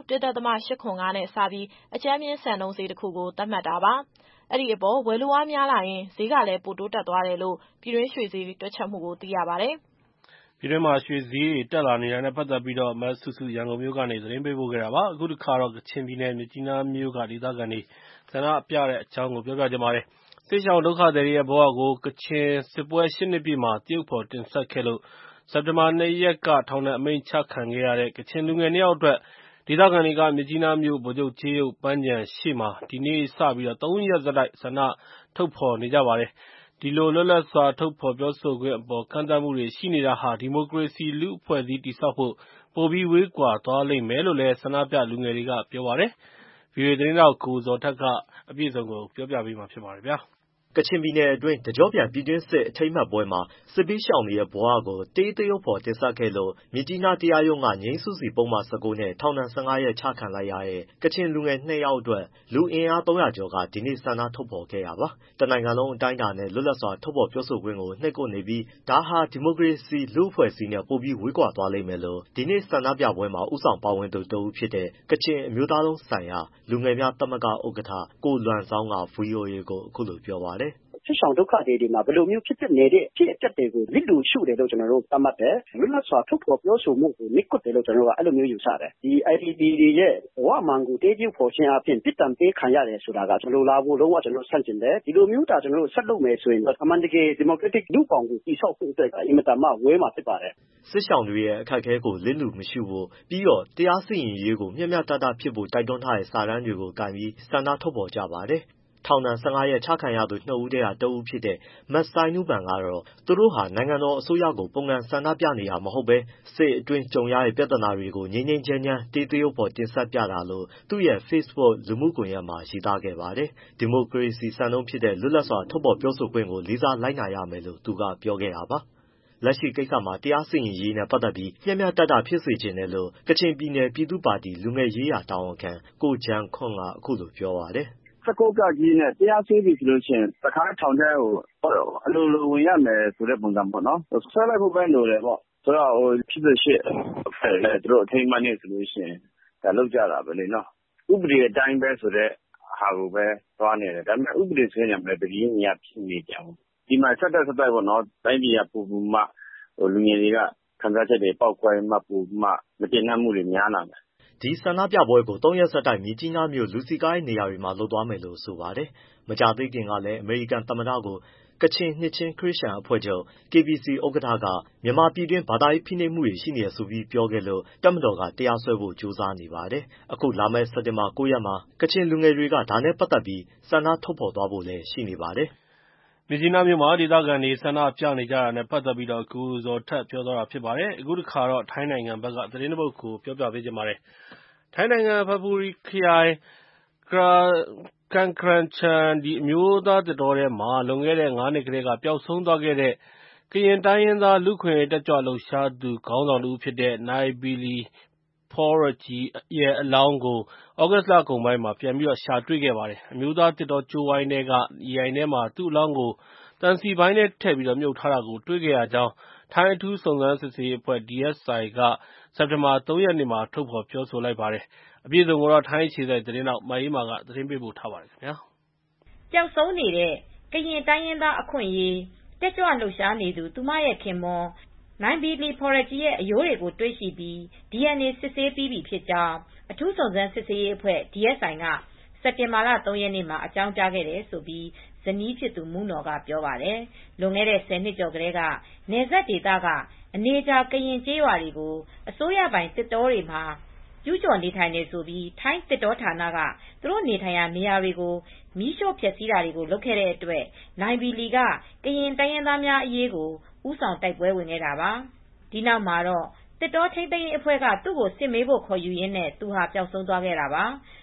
Speaker 6: 1.895 နဲ့စပြီးအကြမ်းမြင့်စံနှုန်းဈေးတစ်ခုကိုသတ်မှတ်တာပါ။အဲ့ဒီအပေါ်ဝယ်လိုအားများလာရင်ဈေးကလည်းပိုတိုးတက်သွားတယ်လို့ပြည်တွင်းရွှေဈေးတွက်ချက်မှုကိုသိရပါတယ်
Speaker 1: ။ပြည်တွင်းမှာရွှေဈေးတက်လာနေတာနဲ့ပတ်သက်ပြီးမဆုစုရန်ကုန်မြို့ကနေသတင်းပေးပို့ခဲ့တာပါ။အခုတစ်ခါတော့ကချင်ပြည်နယ်မြစ်ကြီးနားမြို့ကဒေသခံတွေဆန္ဒပြတဲ့အကြောင်းကိုပြောပြချင်ပါတယ်။စစ်ရှောင်ဒုက္ခသည်တွေရဲ့ဘဝကိုကချင်စစ်ပွဲ8 နှစ်ပြည့်မှာတရုတ်ဖော်တင်ဆက်ခဲ့လို့စက်တင်ဘာ 2 ရက်ကထောင်ဒဏ်အမိန့်ချခံခဲ့ရတဲ့ကချင်လူငယ်2 ယောက်အတွက်ဒေသခံတွေကမြစ်ကြီးနားမြို့ဗိုလ်ချုပ်ကြေးရုပ်ပန်းခြံရှေ့မှာဒီနေ့စပြီး3 ရက်ဆက်တိုက်ဆန္ဒထုတ်ဖော်နေကြပါတယ်။ဒီလိုလွတ်လပ်စွာထုတ်ဖော်ပြောဆိုခွင့်အပေါ်ကန့်သတ်မှုတွေရှိနေတာဟာဒီမိုကရေစီလူ့အဖွဲ့အစည်းတည်ဆောက်ဖို့ပိုပြီးဝေးကွာသွားလိမ့်မယ်လို့လည်းဆန္ဒပြလူငယ်တွေကပြောပါတယ်။ VOA သတင်းထောက်ကိုဇော်ထက်ကအပြည့်အစုံကိုပြောပြပေးမှာဖြစ်ပါတယ်ဗျာ။
Speaker 8: ကချင်ပြည်နယ်အတွင်းတကျော့ပြန်ပြည်တွင်းစစ်အထိမ်းအမှတ်ပွဲမှာစစ်ဘေးရှောင်တွေရဲ့ဘဝကိုတေးသရုပ်ဖော်တင်ဆက်ခဲ့လို့မြစ်ကြီးနားတရားရုံးကငြိမ်းစုစီပုဒ်မ19နဲ့ထောင်ဒဏ်15 ရက်ချခံလိုက်ရတဲ့ကချင်လူငယ်2 ယောက်အတွက်လူအင်အား300 ကျော်ကဒီနေ့ဆန္ဒထုတ်ဖော်ခဲ့တာပါ။တနိုင်ငံလုံးအတိုင်းအတာနဲ့လွတ်လပ်စွာထုတ်ဖော်ပြောဆိုခွင့်ကိုနှိပ်ကွပ်နေပြီးဒါဟာဒီမိုကရေစီလူ့အဖွဲ့အစည်းနဲ့ပိုပြီးဝေးကွာသွားလိမ့်မယ်လို့ဒီနေ့ဆန္ဒပြပွဲမှာဦးဆောင်ပါဝင်သူတဦးဖြစ်တဲ့ကချင်အမျိုးသားလုံးဆိုင်ရာလူငယ်များသမဂ္ဂဥက္ကဋ္ဌကိုလွမ်ဇောင်းက VOA ကိုအခုလိုပြောပါတယ်
Speaker 9: စစ်ရှောင်ဒုက္ခသည်တွေမှာဘယ်လိုမျိုးဖြစ်ပျက်နေတဲ့အဖြစ်အပျက်တွေကိုလစ်လျူရှုတယ်လို့ကျွန်တော်တို့သတ်မှတ်တယ်။လွတ်လပ်စွာထုတ်ဖော်ပြောဆိုမှုကိုနှိပ်ကွပ်တယ်လို့ကျွန်တော်တို့ကအဲ့လိုမျိုးယူဆတယ်။ဒီ IDP တွေရဲ့ဘဝမှန်ကိုတေးကျဖော်ခြင်းအပြင်ပြစ်ဒဏ်ပေးခံရတယ်ဆိုတာကကျွန်တော်လာဖို့လုံးဝကျွန်တော်ဆန့်ကျင်တယ်။ဒီလိုမျိုးဒါကျွန်တော်တို့ဆက်လုပ်မယ်ဆိုရင်အမှန်တကယ်ဒီမိုကရက်တစ်လူ့ဘောင်ကိုတည်ဆောက်ဖို့အတွက်အင်မတန်မှဝေးမှာဖြစ်ပါတယ်
Speaker 8: ။စစ်ရှောင်တွေရဲ့အခက်အခဲကိုလစ်လျူမရှုဖို့ပြီးတော့တရားစီရင်ရေးကိုမျှမျှတတဖြစ်ဖို့တိုက်တွန်းထားတဲ့စာတမ်းတွေကိုကင်ပြီးဆန္ဒထုတ်ဖော်ကြပါတယ်။ထောင်ဒဏ်15 ရက်ချခံရသူ2 ဦးထဲက1 ဦးဖြစ်တဲ့မဆိုင်းနူးပန်ကတော့သူတို့ဟာနိုင်ငံတော်အစိုးရကိုပုံမှန်ဆန္ဒပြနေတာမဟုတ်ဘဲစစ်အတွင်းကြုံရတဲ့ပြဿနာတွေကိုငြိမ်းငြိမ်းချမ်းချမ်းတေးသရုပ်ဖော်တင်ဆက်ပြတာလို့သူ့ရဲ့ Facebook လူမှုကွန်ရက်မှာရေးသားခဲ့ပါတယ်။ဒီမိုကရေစီစံနှုန်းဖြစ်တဲ့လွတ်လပ်စွာထုတ်ဖော်ပြောဆိုခွင့်ကိုလေးစားလိုက်နာရမယ်လို့သူကပြောခဲ့တာပါ။လက်ရှိကိစ္စမှာတရားစီရင်ရေးနဲ့ပတ်သက်ပြီးမျှမျှတတဖြစ်စေချင်တယ်လို့ကချင်ပြည်နယ်ပြည်သူ့ပါတီလူငယ်ရေးရာတာဝန်ခံကိုဂျန်ခွန်းကအခုလိုပြောပါတယ်
Speaker 10: 19 ကကြီးနဲ့တရားစွဲပြီဆိုလို့ရှိရင်တခါထောင်ထဲကိုအလိုလိုဝင်ရမယ်ဆိုတဲ့ပုံစံပေါ့နော်ဆွဲလိုက်ဖို့ပဲလိုတယ်ပေါ့ဆိုတော့ဖြစ်တဲ့ရှစ်ဖယ်လဲသူတို့အထိမ်းအမှတ်နေဆိုလို့ရှိရင်ဒါလောက်ကြတာပဲလေနော်ဥပဒေအတိုင်းပဲဆိုတဲ့ဟာကိုပဲသွားနေတယ်ဒါပေမဲ့ဥပဒေဆိုရင်လည်းတကြီးကြီးဖြစ်နေကြဘူးဒီမှာဆက်တိုက်ပေါ့နော်တိုင်းပြည်ကပူပူမှလူငယ်တွေကခံစားချက်တွေပေါက်ကွဲမှပူမှမတင်နှံ့မှုတွေများလာတယ်
Speaker 8: ဒီဆန္ဒပြပွဲကို3 ရက်ဆက်တိုက်မြစ်ကြီးနားမြို့လူစည်ကားတဲ့နေရာတွေမှာလုပ်သွားမယ်လို့ဆိုပါတယ်။မကြာသေးခင်ကလည်းအမေရိကန်သမ္မတကိုကချင်နှစ်ချင်းခရစ်ယာန်အဖွဲ့ချုပ် KBC ဥက္ကဋ္ဌကမြန်မာပြည်တွင်းဘာသာရေးဖိနှိပ်မှုတွေရှိနေတယ်ဆိုပြီးပြောခဲ့လို့တပ်မတော်ကတရားစွဲဖို့ကြိုးစားနေပါတယ်။အခုလာမယ့်စက်တင်ဘာ 9 ရက်မှာကချင်လူငယ်တွေကဒါနဲ့ပတ်သက်ပြီးဆန္ဒထုတ်ဖော်သွားဖို့လည်းရှိနေပါတယ်
Speaker 1: ။မြစ်ကြီးနားမြို့မှာဒေသခံတွေဆန္ဒပြနေကြတာနဲ့ပတ်သက်ပြီးကိုဇော်ထက်ပြောသွားတာဖြစ်ပါတယ်။အခုတစ်ခါတော့ထိုင်းနိုင်ငံဘက်ကသတင်းတစ်ပုဒ်ကိုပြောပြပေးချင်ပါတယ်။ထိုင်းနိုင်ငံဖတ်ဘူရီခရိုင်ကန်ခရန်ချန်အမျိုးသားသစ်တောထဲမှာလွန်ခဲ့တဲ့5 နှစ်ကတည်းကပျောက်ဆုံးသွားခဲ့တဲ့ကရင်တိုင်းရင်းသားလူ့အခွင့်အရေးတက်ကြွလှုပ်ရှားသူခေါင်းဆောင်တဦးဖြစ်တဲ့နိုင်ဘီလီဖောရဂျီရဲ့အလောင်းကိုသြဂုတ်လကုန်ပိုင်းမှာပြန်ပြီးရှာတွေ့ခဲ့ပါတယ်။အမျိုးသားသစ်တောကြိုးဝိုင်းထဲကရေအိုင်ထဲမှာသူ့အလောင်းကိုသံစီပိုင်းထဲထည့်ပြီးမြုပ်ထားတာကိုတွေ့ခဲ့ရကြောင်းထိုင်းအထူးစုံစမ်းစစ်ဆေးရေးအဖွဲ့ DSI ကစက်တင်ဘာ 3 ရက်နေ့မှာထုတ်ဖော်ပြောဆိုလိုက်ပါတယ်။အပြည့်အစုံကိုထိုင်းအခြေစိုက်သတင်းထောက်မအေးမာကသတင်းပေးပို့ထားပါတယ်ခင်ဗျာ
Speaker 11: ။ပျောက်ဆုံးနေတဲ့ကရင်တိုင်းရင်းသားအခွင့်အရေးတက်ကြွလှုပ်ရှားနေသူသူမရဲ့ခင်မွန်းနိုင်ဘီလီဖော်ရဂျီရဲ့အရိုးတွေကိုတွေ့ရှိပြီး DNA စစ်ဆေးပြီးပြီဖြစ်ကြောင်းအထူးစုံစမ်းစစ်ဆေးရေးအဖွဲ့ DSI ကစက်တင်ဘာလ 3 ရက်နေ့မှာအကြောင်းကြားခဲ့တယ်ဆိုပြီးဇနီးဖြစ်သူမူးနော်ကပြောပါတယ်။လွန်ခဲ့တဲ့10 နှစ်ကျော်ကတည်းကနယ်စပ်ဒေသကအနေကြာကရင်ကျေးရွာတွေကိုအစိုးရပိုင်သစ်တောတွေမှာကျူးကျော်နေထိုင်နေဆိုပြီးထိုင်းသစ်တောဌာနကသူတို့နေထိုင်ရာနေရာတွေကိုမီးရှို့ဖျက်ဆီးတာတွေကိုလုပ်ခဲ့တဲ့အတွက်နိုင်ဘီလီကကရင်တိုင်းရင်းသားများအရေးကိုဦးဆောင်တိုက်ပွဲဝင်ခဲ့တာပါ။ဒီနောက်မှာတော့သစ်တောထိန်းသိမ်းရေးအဖွဲ့ကသူ့ကိုစစ်မေးဖို့ခေါ်ယူရင်းနဲ့သူဟာပျောက်ဆုံးသွားခဲ့တာပါ။သူ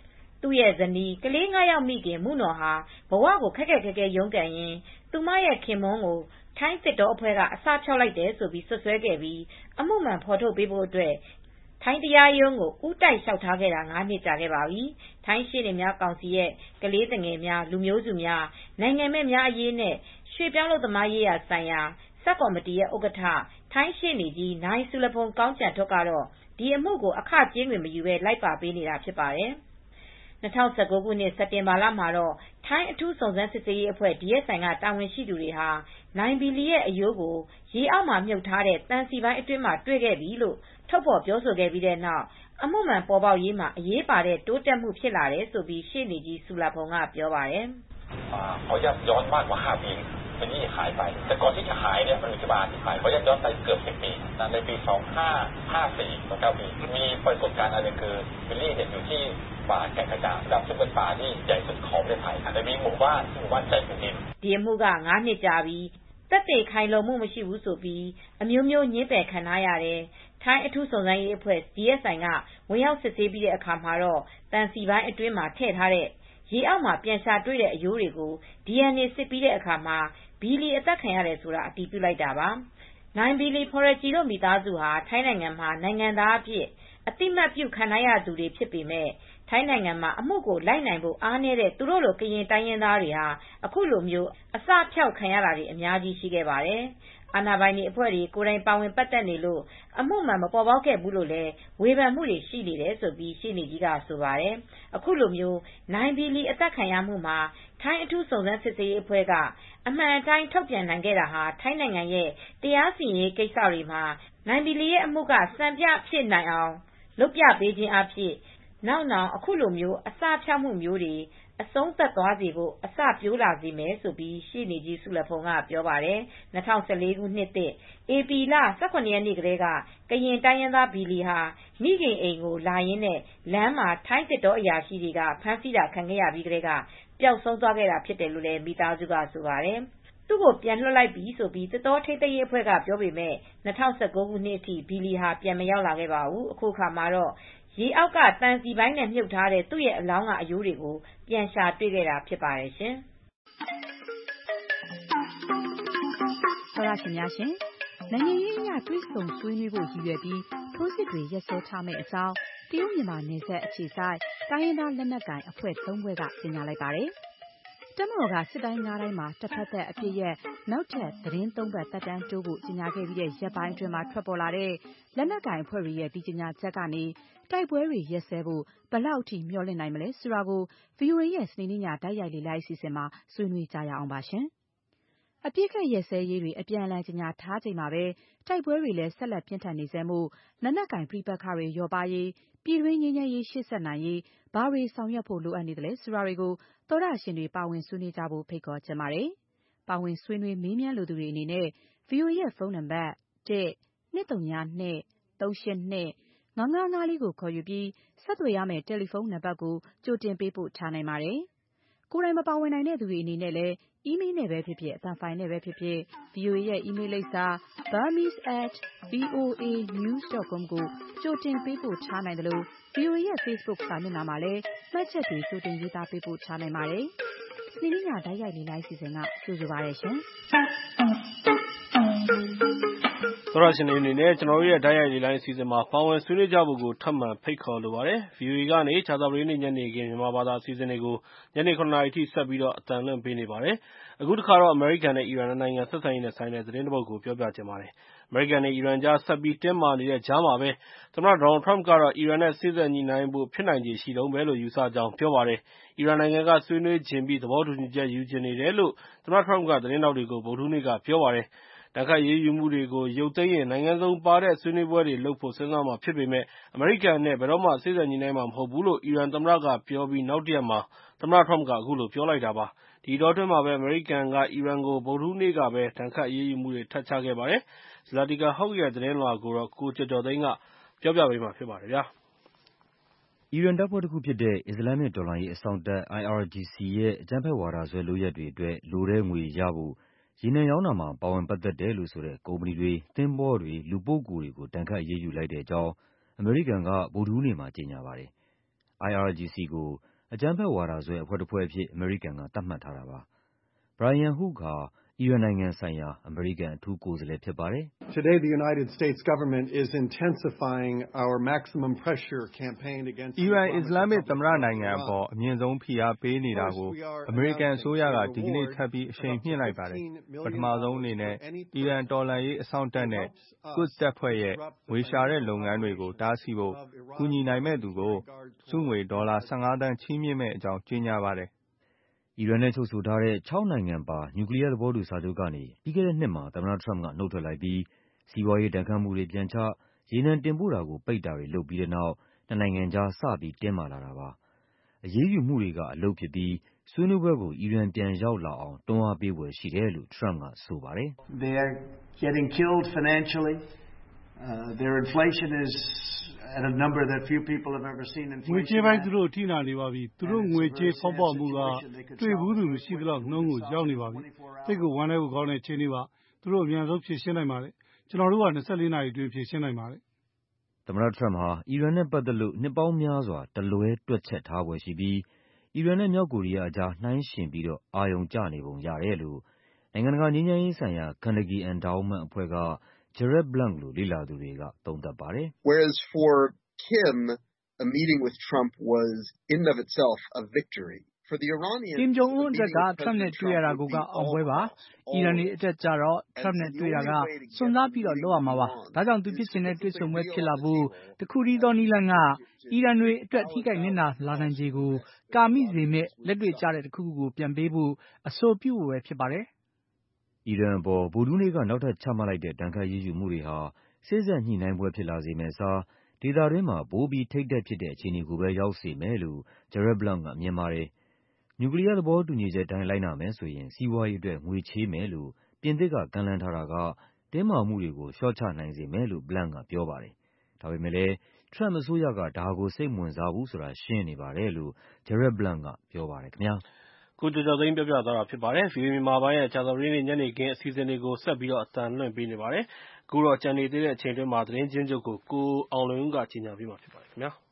Speaker 11: သူ့ရဲ့ဇနီးကလေး9 ယောက်မိခင်မုနော်ဟာဘဝကိုခက်ခက်ခဲခဲရုန်းကန်ရင်းသူမရဲ့ခင်မွန်းကိုထိုင်းစစ်တောအဖွဲ့ကအစဖျောက်လိုက်တယ်ဆိုပြီးဆွဆွဲခဲ့ပြီးအမှုမှန်ဖော်ထုတ်ပေးဖို့အတွက်ထိုင်းတရားရုံးကိုဦးတိုက်လျှောက်ထားခဲ့တာ9 နှစ်ကြာခဲ့ပါပြီ။ထိုင်းရှေ့နေများကောင်စီရဲ့ကလေးငယ်များလူမျိုးစုများနိုင်ငံမဲ့များအရေးနဲ့ရွှေ့ပြောင်းလုပ်သမားရေးရာဆိုင်ရာစက်ကော်မတီရဲ့ဥက္ကဋ္ဌထိုင်းရှေ့နေကြီးနိုင်ဆူလဖုန်ကောင်းကျန်ထွတ်ကတော့ဒီအမှုကိုအခကြေးငွေမယူဘဲလိုက်ပါပေးနေတာဖြစ်ပါတယ်။ 2019 ခုနှစ်စက်တင်ဘာလမှာတော့ထိုင်းအထူးစုံစမ်းစစ်ဆေးရေးအဖွဲ့ DSI ကတာဝန်ရှိသူတွေဟာနိုင်ဘီလီရဲ့အယိုးကိုရေအောက်မှာမြုပ်ထားတဲ့သံစီပိုင်းအတွင်းမှာတွေ့ခဲ့ပြီလို့ထုတ်ဖော်ပြောဆိုခဲ့ပြီးတဲ့နောက်အမှုမှန်ပေါ်ပေါက်ရေးမှာအရေးပါတဲ့တိုးတက်မှုဖြစ်လာတယ်လို့ရှေ့နေကြီးဆူလာဖုန်ကပြောပါတယ်
Speaker 12: เขาจะย้อนมากกว่า5 ปีเป็นนี่หายไปแต่ก่อนที่จะหายเนี่ยมันมีที่มาที่ไปเขาจะย้อนไปเกือบ10 ปีในปี 2554 นะครับมีปรากฏการณ์อะไรคือบิลลี่เนี่ยอยู่ที่ป่าแก่งกระจานดับซึ่งเป็นป่าที่ใหญ่สุดของประเทศไทยแต่มีหมู่บ้านใจแผ่นดิน
Speaker 11: ဒီအမှုက9 နှစ်ကြာပြီတက်တေခိုင်လုံမှုမရှိဘူးဆိုပြီးအမျိုးမျိုးညှင်းပယ်ခံထားရတယ်ထိုင်းအထူးစုံစမ်းရေးအဖွဲ့ DSI ကဝင်ရောက်စစ်ဆေးပြီးတဲ့အခါမှာတော့တန်စီပိုင်းအတွင်းမှာထည့်ထားတဲ့ရေအောက်မှာပြန်ရှာတွေ့တဲ့အယိုးတွေကို DNA စစ်ပြီးတဲ့အခါမှာဘီလီအသက်ခံရတယ်ဆိုတာအတည်ပြုလိုက်တာပါနိုင်ဘီလီဖော်ရဂျီတို့မိသားစုဟာထိုင်းနိုင်ငံမှာနိုင်ငံသားအဖြစ်အတိမတ်ပြုခံရသူတွေဖြစ်ပေမဲ့ထိုင်းနိုင်ငံမှာအမှုကိုလိုက်နိုင်ဖို့အားနည်းတဲ့သူတို့လိုကရင်တိုင်းရင်းသားတွေဟာအခုလိုမျိုးအစဖျောက်ခံရတာတွေအများကြီးရှိခဲ့ပါတယ်။အာဏာပိုင်တွေအဖွဲ့တွေကိုယ်တိုင်ပါဝင်ပတ်သက်နေလို့အမှုမှန်မပေါ်ပေါက်ခဲ့ဘူးလို့လည်းဝေဖန်မှုတွေရှိနေတယ်ဆိုပြီးရှေ့နေကြီးကဆိုပါတယ်။အခုလိုမျိုးနိုင်ဘီလီအသက်ခံရမှုမှာထိုင်းအထူးစုံစမ်းစစ်ဆေးရေးအဖွဲ့ကအမှန်အတိုင်းထုတ်ပြန်နိုင်ခဲ့တာဟာထိုင်းနိုင်ငံရဲ့တရားစီရင်ရေးကိစ္စတွေမှာနိုင်ဘီလီရဲ့အမှုကစံပြဖြစ်နိုင်အောင်လုပ်ပြပေးခြင်းအဖြစ်နောက်နောင်အခုလိုမျိုးအစဖျောက်မှုမျိုးတွေအဆုံးသတ်သွားစေဖို့အစပြိုးလာစေမယ်ဆိုပြီးရှေ့နေကြီးဆူလဖုန်ကပြောပါတယ်။2014 ခုနှစ်သစ်ဧပြီလ 18 ရက်နေ့ကတည်းကကရင်တိုင်းရင်းသားဘီလီဟာမိခင်အိမ်ကိုလာရင်းနဲ့လမ်းမှာထိုင်းစစ်တောအရာရှိတွေကဖမ်းဆီးတာခံခဲ့ရပြီးကတည်းကပျောက်ဆုံးသွားခဲ့တာဖြစ်တယ်လို့လည်းမိသားစုကဆိုပါတယ်။သူ့ကိုပြန်လွှတ်လိုက်ပြီဆိုပြီးသစ်တောထိန်းသိမ်းရေးအဖွဲ့ကပြောပေမဲ့2019 ခုနှစ်အထိဘီလီဟာပြန်မရောက်လာခဲ့ပါဘူး။အခုခါမှာတော့ရေအောက်ကတန်စီပိုင်းနဲ့မြုပ်ထားတဲ့သူ့ရဲ့အလောင်းကအယိုးတွေကိုပြန်ရှာတွေ့ခဲ့တာဖြစ်ပါတယ်ရှင်
Speaker 4: ။သောရရှင်များရှင်နိုင်ငံရေးအရတွေးဆုံဆွေးနွေးဖို့ရည်ရွယ်ပြီးထိုးစစ်တွေရက်စဲထားမယ့်အကြောင်းတရုတ်မြန်မာနယ်စပ်အခြေစိုက်တိုင်းရင်းသားလက်နက်ကိုင်အဖွဲ့3ဖွဲ့ကကြေညာလိုက်ပါတယ်။တပ်မတော်ကစစ်တိုင်း9တိုင်းမှာတစ်ဖက်သက်အပြစ်ရဲ့နောက်ထပ်သတင်း3ပတ်သက်တမ်းတိုးဖို့ကြေညာခဲ့ပြီးတဲ့ရက်ပိုင်းအတွင်းမှာထွက်ပေါ်လာတဲ့လက်နက်ကိုင်အဖွဲ့တွေရဲ့ဒီကြေညာချက်ကနေတိုက်ပွဲတွေရက်စဲဖို့ဘယ်လောက်ထိမျှော်လင့်နိုင်မလဲဆိုတာကို VOA ရဲ့စနေနေ့ညတိုက်ရိုက်လေ့လာအစီအစဉ်မှာဆွေးနွေးကြရအောင်ပါရှင်။အပြစ်ခတ်ရက်စဲရေးတွေအပြန်အလှန်ကြေညာထားချိန်မှာပဲတိုက်ပွဲတွေလည်းဆက်လက်ပြင်းထန်နေဆဲမို့လက်နက်ကင်ပြိပက္ခတွေလျော့ပါရေးပြည်တွင်းငြိမ်းချမ်းရေးရှေ့ဆက်နိုင်ရေးဘာတွေဆောင်ရွက်ဖို့လိုအပ်နေသလဲဆိုတာတွေကိုသောရရှင်တွေပါဝင်ဆွေးနွေးကြဖို့ဖိတ်ခေါ်ချင်ပါတယ်။ပါဝင်ဆွေးနွေးမေးမြန်းလိုသူတွေအနေနဲ့ VOA ရဲ့ဖုန်းနံပါတ် 1-202-382-9954ကိုခေါ်ယူပြီးဆက်သွယ်ရမယ့်တယ်လီဖုန်းနံပါတ်ကိုကြိုတင်ပေးပို့ထားနိုင်ပါတယ်။ကိုယ်တိုင်မပါဝင်နိုင်တဲ့သူတွေအနေနဲ့လည်းအီးမေးလ်နဲ့ပဲဖြစ်ဖြစ်အသံဖိုင်နဲ့ပဲဖြစ်ဖြစ် VOA ရဲ့အီးမေးလ်လိပ်စာ burmese@voanews.com ကိုကြိုတင်ပေးပို့ထားနိုင်တယ်လို့ VOA ရဲ့ Facebook စာမျက်နှာမှာလည်းမှတ်ချက်တွေကြိုတင်ရေးသားပေးပို့ထားနိုင်ပါတယ်။စနေနေ့ညတိုက်ရိုက်လေ့လာအစီအစဉ်ကကြိုဆိုပါရရှင်။
Speaker 1: သောရရှင်တွေအနေနဲ့ကျွန်တော်တို့ရဲ့တိုက်ရိုက်လေ့လာအစီအစဉ်မှာပါဝင်ဆွေးနွေးကြဖို့ကိုထပ်မံဖိတ်ခေါ်လိုပါတယ်။ VOA ကနေခြားသာပတေးနေ့ညနေခင်းမြန်မာဘာသာအစီအစဉ်တွေကိုညနေ 9 နာရီထိဆက်ပြီးအသံလွှင့်ပေးနေပါတယ်။အခုတစ်ခါတော့အမေရိကန်နဲ့အီရန်နိုင်ငံဆက်ဆံရေးနဲ့ဆိုင်တဲ့သတင်းတစ်ပုဒ်ကိုပြောပြချင်ပါတယ်။အမေရိကန်နဲ့အီရန်ကြားဆက်ပြီးတင်းမာနေတဲ့ကြားမှာပဲသမ္မတဒေါ်နယ်ထရမ့်ကတော့အီရန်နဲ့စေ့စပ်ညှိနှိုင်းဖို့ဖြစ်နိုင်ခြေရှိတုန်းပဲလို့ယူဆကြောင်းပြောပါတယ်။အီရန်နိုင်ငံကဆွေးနွေးချင်ပြီးသဘောတူညီချက်ယူချင်နေတယ်လို့သမ္မတထရမ့်ကသတင်းထောက်တွေကိုဗုဒ္ဓဟူးနေ့ကပြောပါတယ်။ဒဏ်ခတ်အရေးယူမှုတွေကိုရုပ်သိမ်းရင်နိုင်ငံစုံပါတဲ့ဆွေးနွေးပွဲတွေလုပ်ဖို့စဉ်းစားမှာဖြစ်ပေမဲ့အမေရိကန်နဲ့ဘယ်တော့မှစေ့စပ်ညှိနှိုင်းမှာမဟုတ်ဘူးလို့အီရန်သမ္မတကပြောပြီးနောက်တစ်ရက်မှာသမ္မတထရမ့်ကအခုလိုပြောလိုက်တာပါ။ဒီအတောအတွင်းမှာပဲအမေရိကန်ကအီရန်ကိုဗုဒ္ဓဟူးနေ့ကပဲဒဏ်ခတ်အရေးယူမှုတွေထပ်ချခဲ့ပါတယ်။ Zlatica Hoke ရဲ့သတင်းလွှာကိုကိုကျော်ကျော်သိန်းကပြောပြပေးမှာဖြစ်ပါတယ်ဗျာ
Speaker 13: ။အီရန်တပ်ဖွဲ့တစ်ခုဖြစ်တဲ့အစ္စလာမ်မစ်တော်လှန်ရေးအစောင့်တပ် IRGC ရဲ့အကြမ်းဖက်ဝါဒစွဲလုပ်ရပ်တွေအတွက်လိုတဲ့ငွေရဖို့ရေနံရောင်းတာမှာပါဝင်ပတ်သက်တယ်လို့ဆိုတဲ့ကုမ္ပဏီတွေ၊သင်္ဘောတွေ၊လူပုဂ္ဂိုလ်တွေကိုဒဏ်ခတ်အရေးယူလိုက်တဲ့အကြောင်းအမေရိကန်ကဗုဒ္ဓဟူးနေ့မှာကြေညာပါတယ်။ IRGC ကိုအကြမ်းဖက်ဝါဒစွဲအဖွဲ့တစ်ဖွဲ့အဖြစ်အမေရိကန်ကသတ်မှတ်ထားတာပါ။ Brian Hook ဟာအီရန်နိုင်ငံဆိုင်ရာအမေရိကန်အထူးကိုယ်စားလှယ်ဖြစ်ပါတယ်။
Speaker 14: Today the United States government is intensifying our maximum pressure campaign against
Speaker 15: အီရန်အစ္စလာမစ်သမ္မတနိုင်ငံအပေါ်အမြင့်ဆုံးဖိအားပေးနေတာကိုအမေရိကန်အစိုးရကဒီကနေ့ထပ်ပြီးအရှိန်မြှင့်လိုက်ပါတယ်။ပထမဆုံးအနေနဲ့အီရန်တော်လှန်ရေးအစောင့်တပ်နဲ့ Quds တပ်ဖွဲ့ရဲ့ငွေရှာတဲ့လုပ်ငန်းတွေကိုတားဆီးဖို့ကူညီနိုင်မဲ့သူကိုစုငွေဒေါ်လာ15 သန်းချီးမြှင့်မဲ့အကြောင်းကြေညာပါတယ်။
Speaker 13: အီရန်နဲ့ချုပ်ဆိုထားတဲ့6နိုင်ငံပါနျူကလ িয়ার သဘောတူစာချုပ်ကနေပြီးခဲ့တဲ့နှစ်မှာသမ္မတထရမ့်ပ်ကနုတ်ထွက်လိုက်ပြီးစီးပွားရေးဒဏ်ခတ်မှုတွေပြန်ချရေနံတင်ပို့တာကိုပိတ်တာတွေလုပ်ပြီးတဲ့နောက်နှစ်နိုင်ငံကြားစပြီးတင်းမာလာတာပါ။အရေးယူမှုတွေကအလုပ်ဖြစ်ပြီးဆွေးနွေးပွဲကိုအီရန်ပြန်ရောက်လာအောင်တွန်းအားပေးဖွယ်ရှိတယ်လို့ထရမ့်ပ်ကဆိုပါတယ်။
Speaker 16: They are getting killed financially. Their inflation is at a number that few people have ever seen inflation.
Speaker 17: ငွေကြေးပိုင်းသူတို့အထိနာနေပါပြီ။သူတို့ငွေကြေးဖောက်ပေါက်မှုကတွေ့ဘူးသူမရှိသလောက်နှုန်းကိုရောက်နေပါပြီ။သိတ်ကိုဝမ်းထဲကိုကောင်းတဲ့ချင်းတွေပါ။သူတို့အများဆုံးဖြေရှင်းနိုင်ပါတယ်။ကျွန်တော်တို့က24နာရီအတွင်းဖြေရှင်းနိုင်ပါတယ်
Speaker 13: ။သမ္မတထရမ့်ပ်ဟာအီရန်နဲ့ပတ်သက်လို့နှစ်ပေါင်းများစွာတလွဲတွက်ချက်ထားဖွယ်ရှိပြီးအီရန်နဲ့မြောက်ကိုရီးယားအကြားနှိုင်းယှဉ်ပြီးတော့အာရုံကျနေပုံရတယ်လို့နိုင်ငံတကာငြိမ်းချမ်းရေးဆိုင်ရာ Carnegie Endowment အဖွဲ့က Gerard Blanc လိုလေ့လာသူတွေကသုံးသပ်ပါတယ်။
Speaker 18: Whereas for Kim a meeting with Trump was in and of itself a victory. For the Iranians
Speaker 19: Kim Jong Un အတွက်ကထရမ့်နဲ့တွေ့ရတာကိုအောင်ပွဲပါ။အီရန်တွေအတွက်ကြတော့ထရမ့်နဲ့တွေ့တာကစွန့်စားပြီးတော့လုပ်ရမှာပါ။ဒါကြောင့်သူဖြစ်ချင်တဲ့တွေ့ဆုံပွဲဖြစ်လာဖို့တခုတည်းသောနည်းလမ်းကအီရန်တွေအတွက်ထိခိုက်နစ်နာလာနိုင်ခြေကိုကာမိစေမဲ့လက်တွေ့ကျတဲ့တခုခုကိုပြန်ပေးဖို့အဆိုပြုဖို့ပဲဖြစ်ပါတယ်
Speaker 13: ။အီရန်အပေါ်ဗုဒ္ဓဟူးနေ့ကနောက်ထပ်ချမှတ်လိုက်တဲ့ဒဏ်ခတ်အရေးယူမှုတွေဟာစေ့စပ်ညှိနှိုင်းပွဲဖြစ်လာစေမယ့်အစားဒေသတွင်းမှာပိုပြီးထိပ်တက်ဖြစ်တဲ့အခြေအနေကိုပဲရောက်စေမယ်လို့ Gerard Blanc ကမြင်ပါတယ်။နျူကလ িয়ার သဘောတူညီချက်အတိုင်းလိုက်နာမယ်ဆိုရင်စီးပွားရေးအတွက်ငွေချေးမယ်လို့ပြင်သစ်ကကမ်းလှမ်းထားတာကတင်းမာမှုတွေကိုလျှော့ချနိုင်စေမယ်လို့ Blanc ကပြောပါတယ်။ဒါပေမဲ့လည်းထရမ့်ပ်အစိုးရကဒါကိုစိတ်မဝင်စားဘူးဆိုတာရှင်းနေပါတယ်လို့ Gerard Blanc ကပြောပါတယ်ခင်ဗျာ
Speaker 1: ။ကိုကျော်ကျော်သိန်းပြောပြသွားတာဖြစ်ပါတယ်။ VOA မြန်မာပိုင်းရဲ့ကြာသပတေးနေ့ညနေခင်းအစီအစဉ်တွေကိုဆက်ပြီးတော့အသံလွှင့်ပေးနေပါတယ်။အခုတော့ကြံနေသေးတဲ့အချိန်အတွင်းမှာသတင်းချင်းချုပ်ကိုကိုအောင်လွင်ဦးကကြီးညာပေးမှာဖြစ်ပါတယ်ခင်ဗျာ။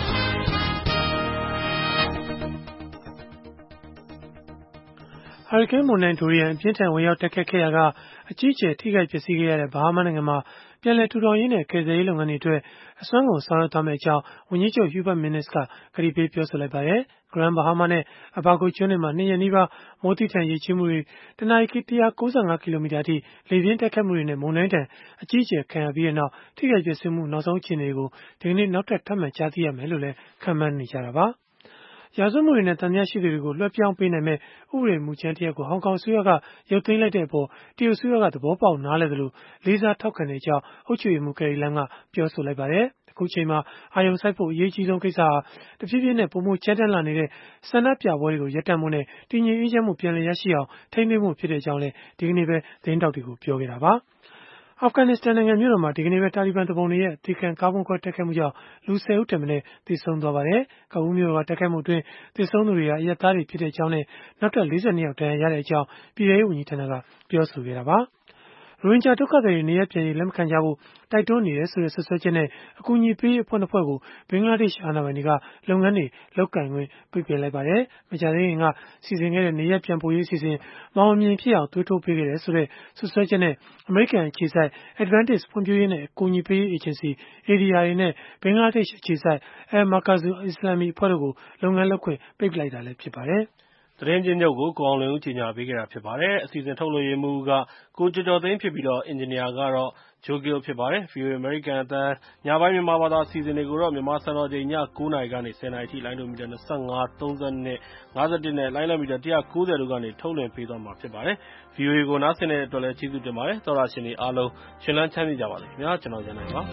Speaker 2: ဟာရီကိန်းမုန်တိုင်းဒိုရီယန်အပြင်းထန်ဝင်ရောက်တိုက်ခတ်ခဲ့ရာကအကြီးအကျယ်ထိခိုက်ပျက်စီးခဲ့ရတဲ့ဘာဟာမနိုင်ငံမှာပြန်လည်ထူထောင်ရေးနဲ့ကယ်ဆယ်ရေးလုပ်ငန်းတွေအတွက်အစွမ်းကုန်ဆောင်ရွက်သွားမယ့်အကြောင်းဝန်ကြီးချုပ် Hubert Minnis ကကတိပေးပြောဆိုလိုက်ပါတယ်။ Grand Bahama နဲ့ Abaco ကျွန်းတွေမှာ2 ရက်နီးပါးမိုးသည်းထန်ရေကြီးမှုတွေတနာရီ195 ကီလိုမီတာအထိလေပြင်းတိုက်ခတ်မှုတွေနဲ့မုန်တိုင်းတန်အကြီးအကျယ်ခံရပြီးတဲ့နောက်ထိခိုက်ပျက်စီးမှုနောက်ဆုံးအခြေအနေကိုဒီကနေ့နောက်ထပ်မံကြားသိရမယ်လို့လည်းခန့်မှန်းနေကြတာပါ။ ရာဇဝတ်မှုတွေနဲ့သံသယရှိသူတွေကိုလွှဲပြောင်းပေးနိုင်မယ့်ဥပဒေမူကြမ်းတရပ်ကိုဟောင်ကောင်အစိုးရကရုပ်သိမ်းလိုက်တဲ့အပေါ်တရုတ်အစိုးရကသဘောပေါက်နားလည်သလိုလေးစားထောက်ခံတဲ့အကြောင်းအုပ်ချုပ်ရေးမှူး Carrie Lam ကပြောဆိုလိုက်ပါတယ်။အခုချိန်မှာအာရုံစိုက်ဖို့အရေးကြီးဆုံးကိစ္စဟာတဖြည်းဖြည်းနဲ့ပိုမိုကြမ်းတမ်းလာနေတဲ့ဆန္ဒပြပွဲတွေကိုရပ်တန့်ဖို့နဲ့တည်ငြိမ်အေးချမ်းမှုပြန်လည်ရရှိအောင်ထိန်းသိမ်းဖို့ဖြစ်တဲ့အကြောင်းလည်းဒီကနေ့ပဲသတင်းထောက်တွေကိုပြောခဲ့တာပါ။ အာဖဂန်နစ္စတန်နိုင်ငံမြို့တော်မှာဒီကနေ့ပဲတာလီဘန်သူပုန်တွေရဲ့အသေခံကားဗုံးခွဲတိုက်ခိုက်မှုကြောင့်လူ10 ဦးထက်မနည်းသေဆုံးသွားပါတယ်။ကာဘူးမြို့တော်ကတိုက်ခိုက်မှုအတွင်းသေဆုံးသူတွေဟာအရပ်သားတွေဖြစ်ကြောင်းနဲ့နောက်ထပ်42 ယောက်ဒဏ်ရာရကြောင်းပြည်ထဲရေးဝန်ကြီးဌာနကပြောဆိုခဲ့တာပါ။ရိုဟင်ဂျာဒုက္ခသည်တွေနေရပ်ပြန်ရေးလက်မခံကြဖို့တိုက်တွန်းနေတယ်ဆိုတဲ့စွပ်စွဲချက်နဲ့အကူအညီပေးရေးအဖွဲ့ 2 ဖွဲ့ကိုဘင်္ဂလားဒေ့ရှ်အာဏာပိုင်တွေကလုပ်ငန်းတွေလုပ်ကိုင်ခွင့်ပိတ်ပင်လိုက်ပါတယ်။မကြာသေးခင်ကစီစဉ်ခဲ့တဲ့နေရပ်ပြန်ပို့ရေးအစီအစဉ်မအောင်မြင်ဖြစ်အောင်သွေးထိုးပေးခဲ့တယ်ဆိုတဲ့စွပ်စွဲချက်နဲ့အမေရိကန်အခြေစိုက် Advantage ဖွံ့ဖြိုးရေးနဲ့အကူအညီပေးရေးအေဂျင်စီ ADR တွေနဲ့ဘင်္ဂလားဒေ့ရှ်အခြေစိုက် Al-Makazu Islami အဖွဲ့တို့ကိုလုပ်ငန်းလုပ်ခွင့်ပိတ်လိုက်တာလည်းဖြစ်ပါတယ်။
Speaker 1: သတင်းချင်းချုပ်ကိုကိုအောင်လွင်ဦးကြီးညာပေးခဲ့တာဖြစ်ပါတယ်။အစီအစဉ်ထုတ်လွှင့်ရေးမှူးကကိုကျော်ကျော်သိန်းဖြစ်ပြီးတော့အင်ဂျင်နီယာကတော့ Joe Gill ဖြစ်ပါတယ်။ VOA အမေရိကန်အသံညပိုင်းမြန်မာဘာသာအစီအစဉ်တွေကိုတော့မြန်မာစံတော်ချိန်ည 9 နာရီကနေ 10 နာရီထိလိုင်းဒိုမီတာ25 32 51နဲ့လိုင်းလံမီတာ190တို့ကနေထုတ်လွှင့်ပေးသွားမှာဖြစ်ပါတယ်။ VOA ကိုနားဆင်တဲ့အတွက်လည်းကျေးဇူးတင်ပါတယ်။သောတာရှင်တွေအားလုံးရှင်လန်းချမ်းမြေ့ကြပါစေခင်ဗျာ။ကျွန်တော်ရန်နိုင်ပါ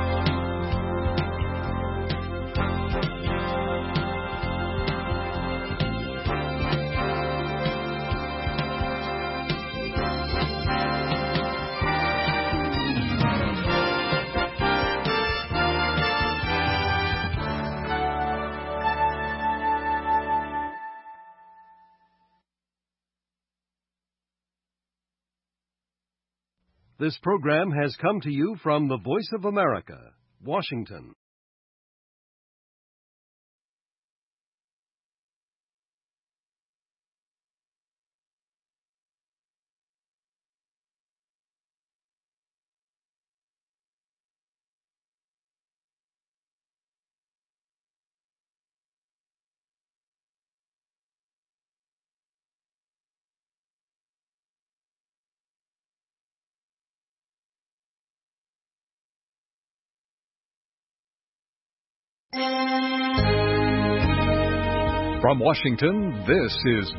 Speaker 20: This program has come to you from the Voice of America, Washington. From Washington, this is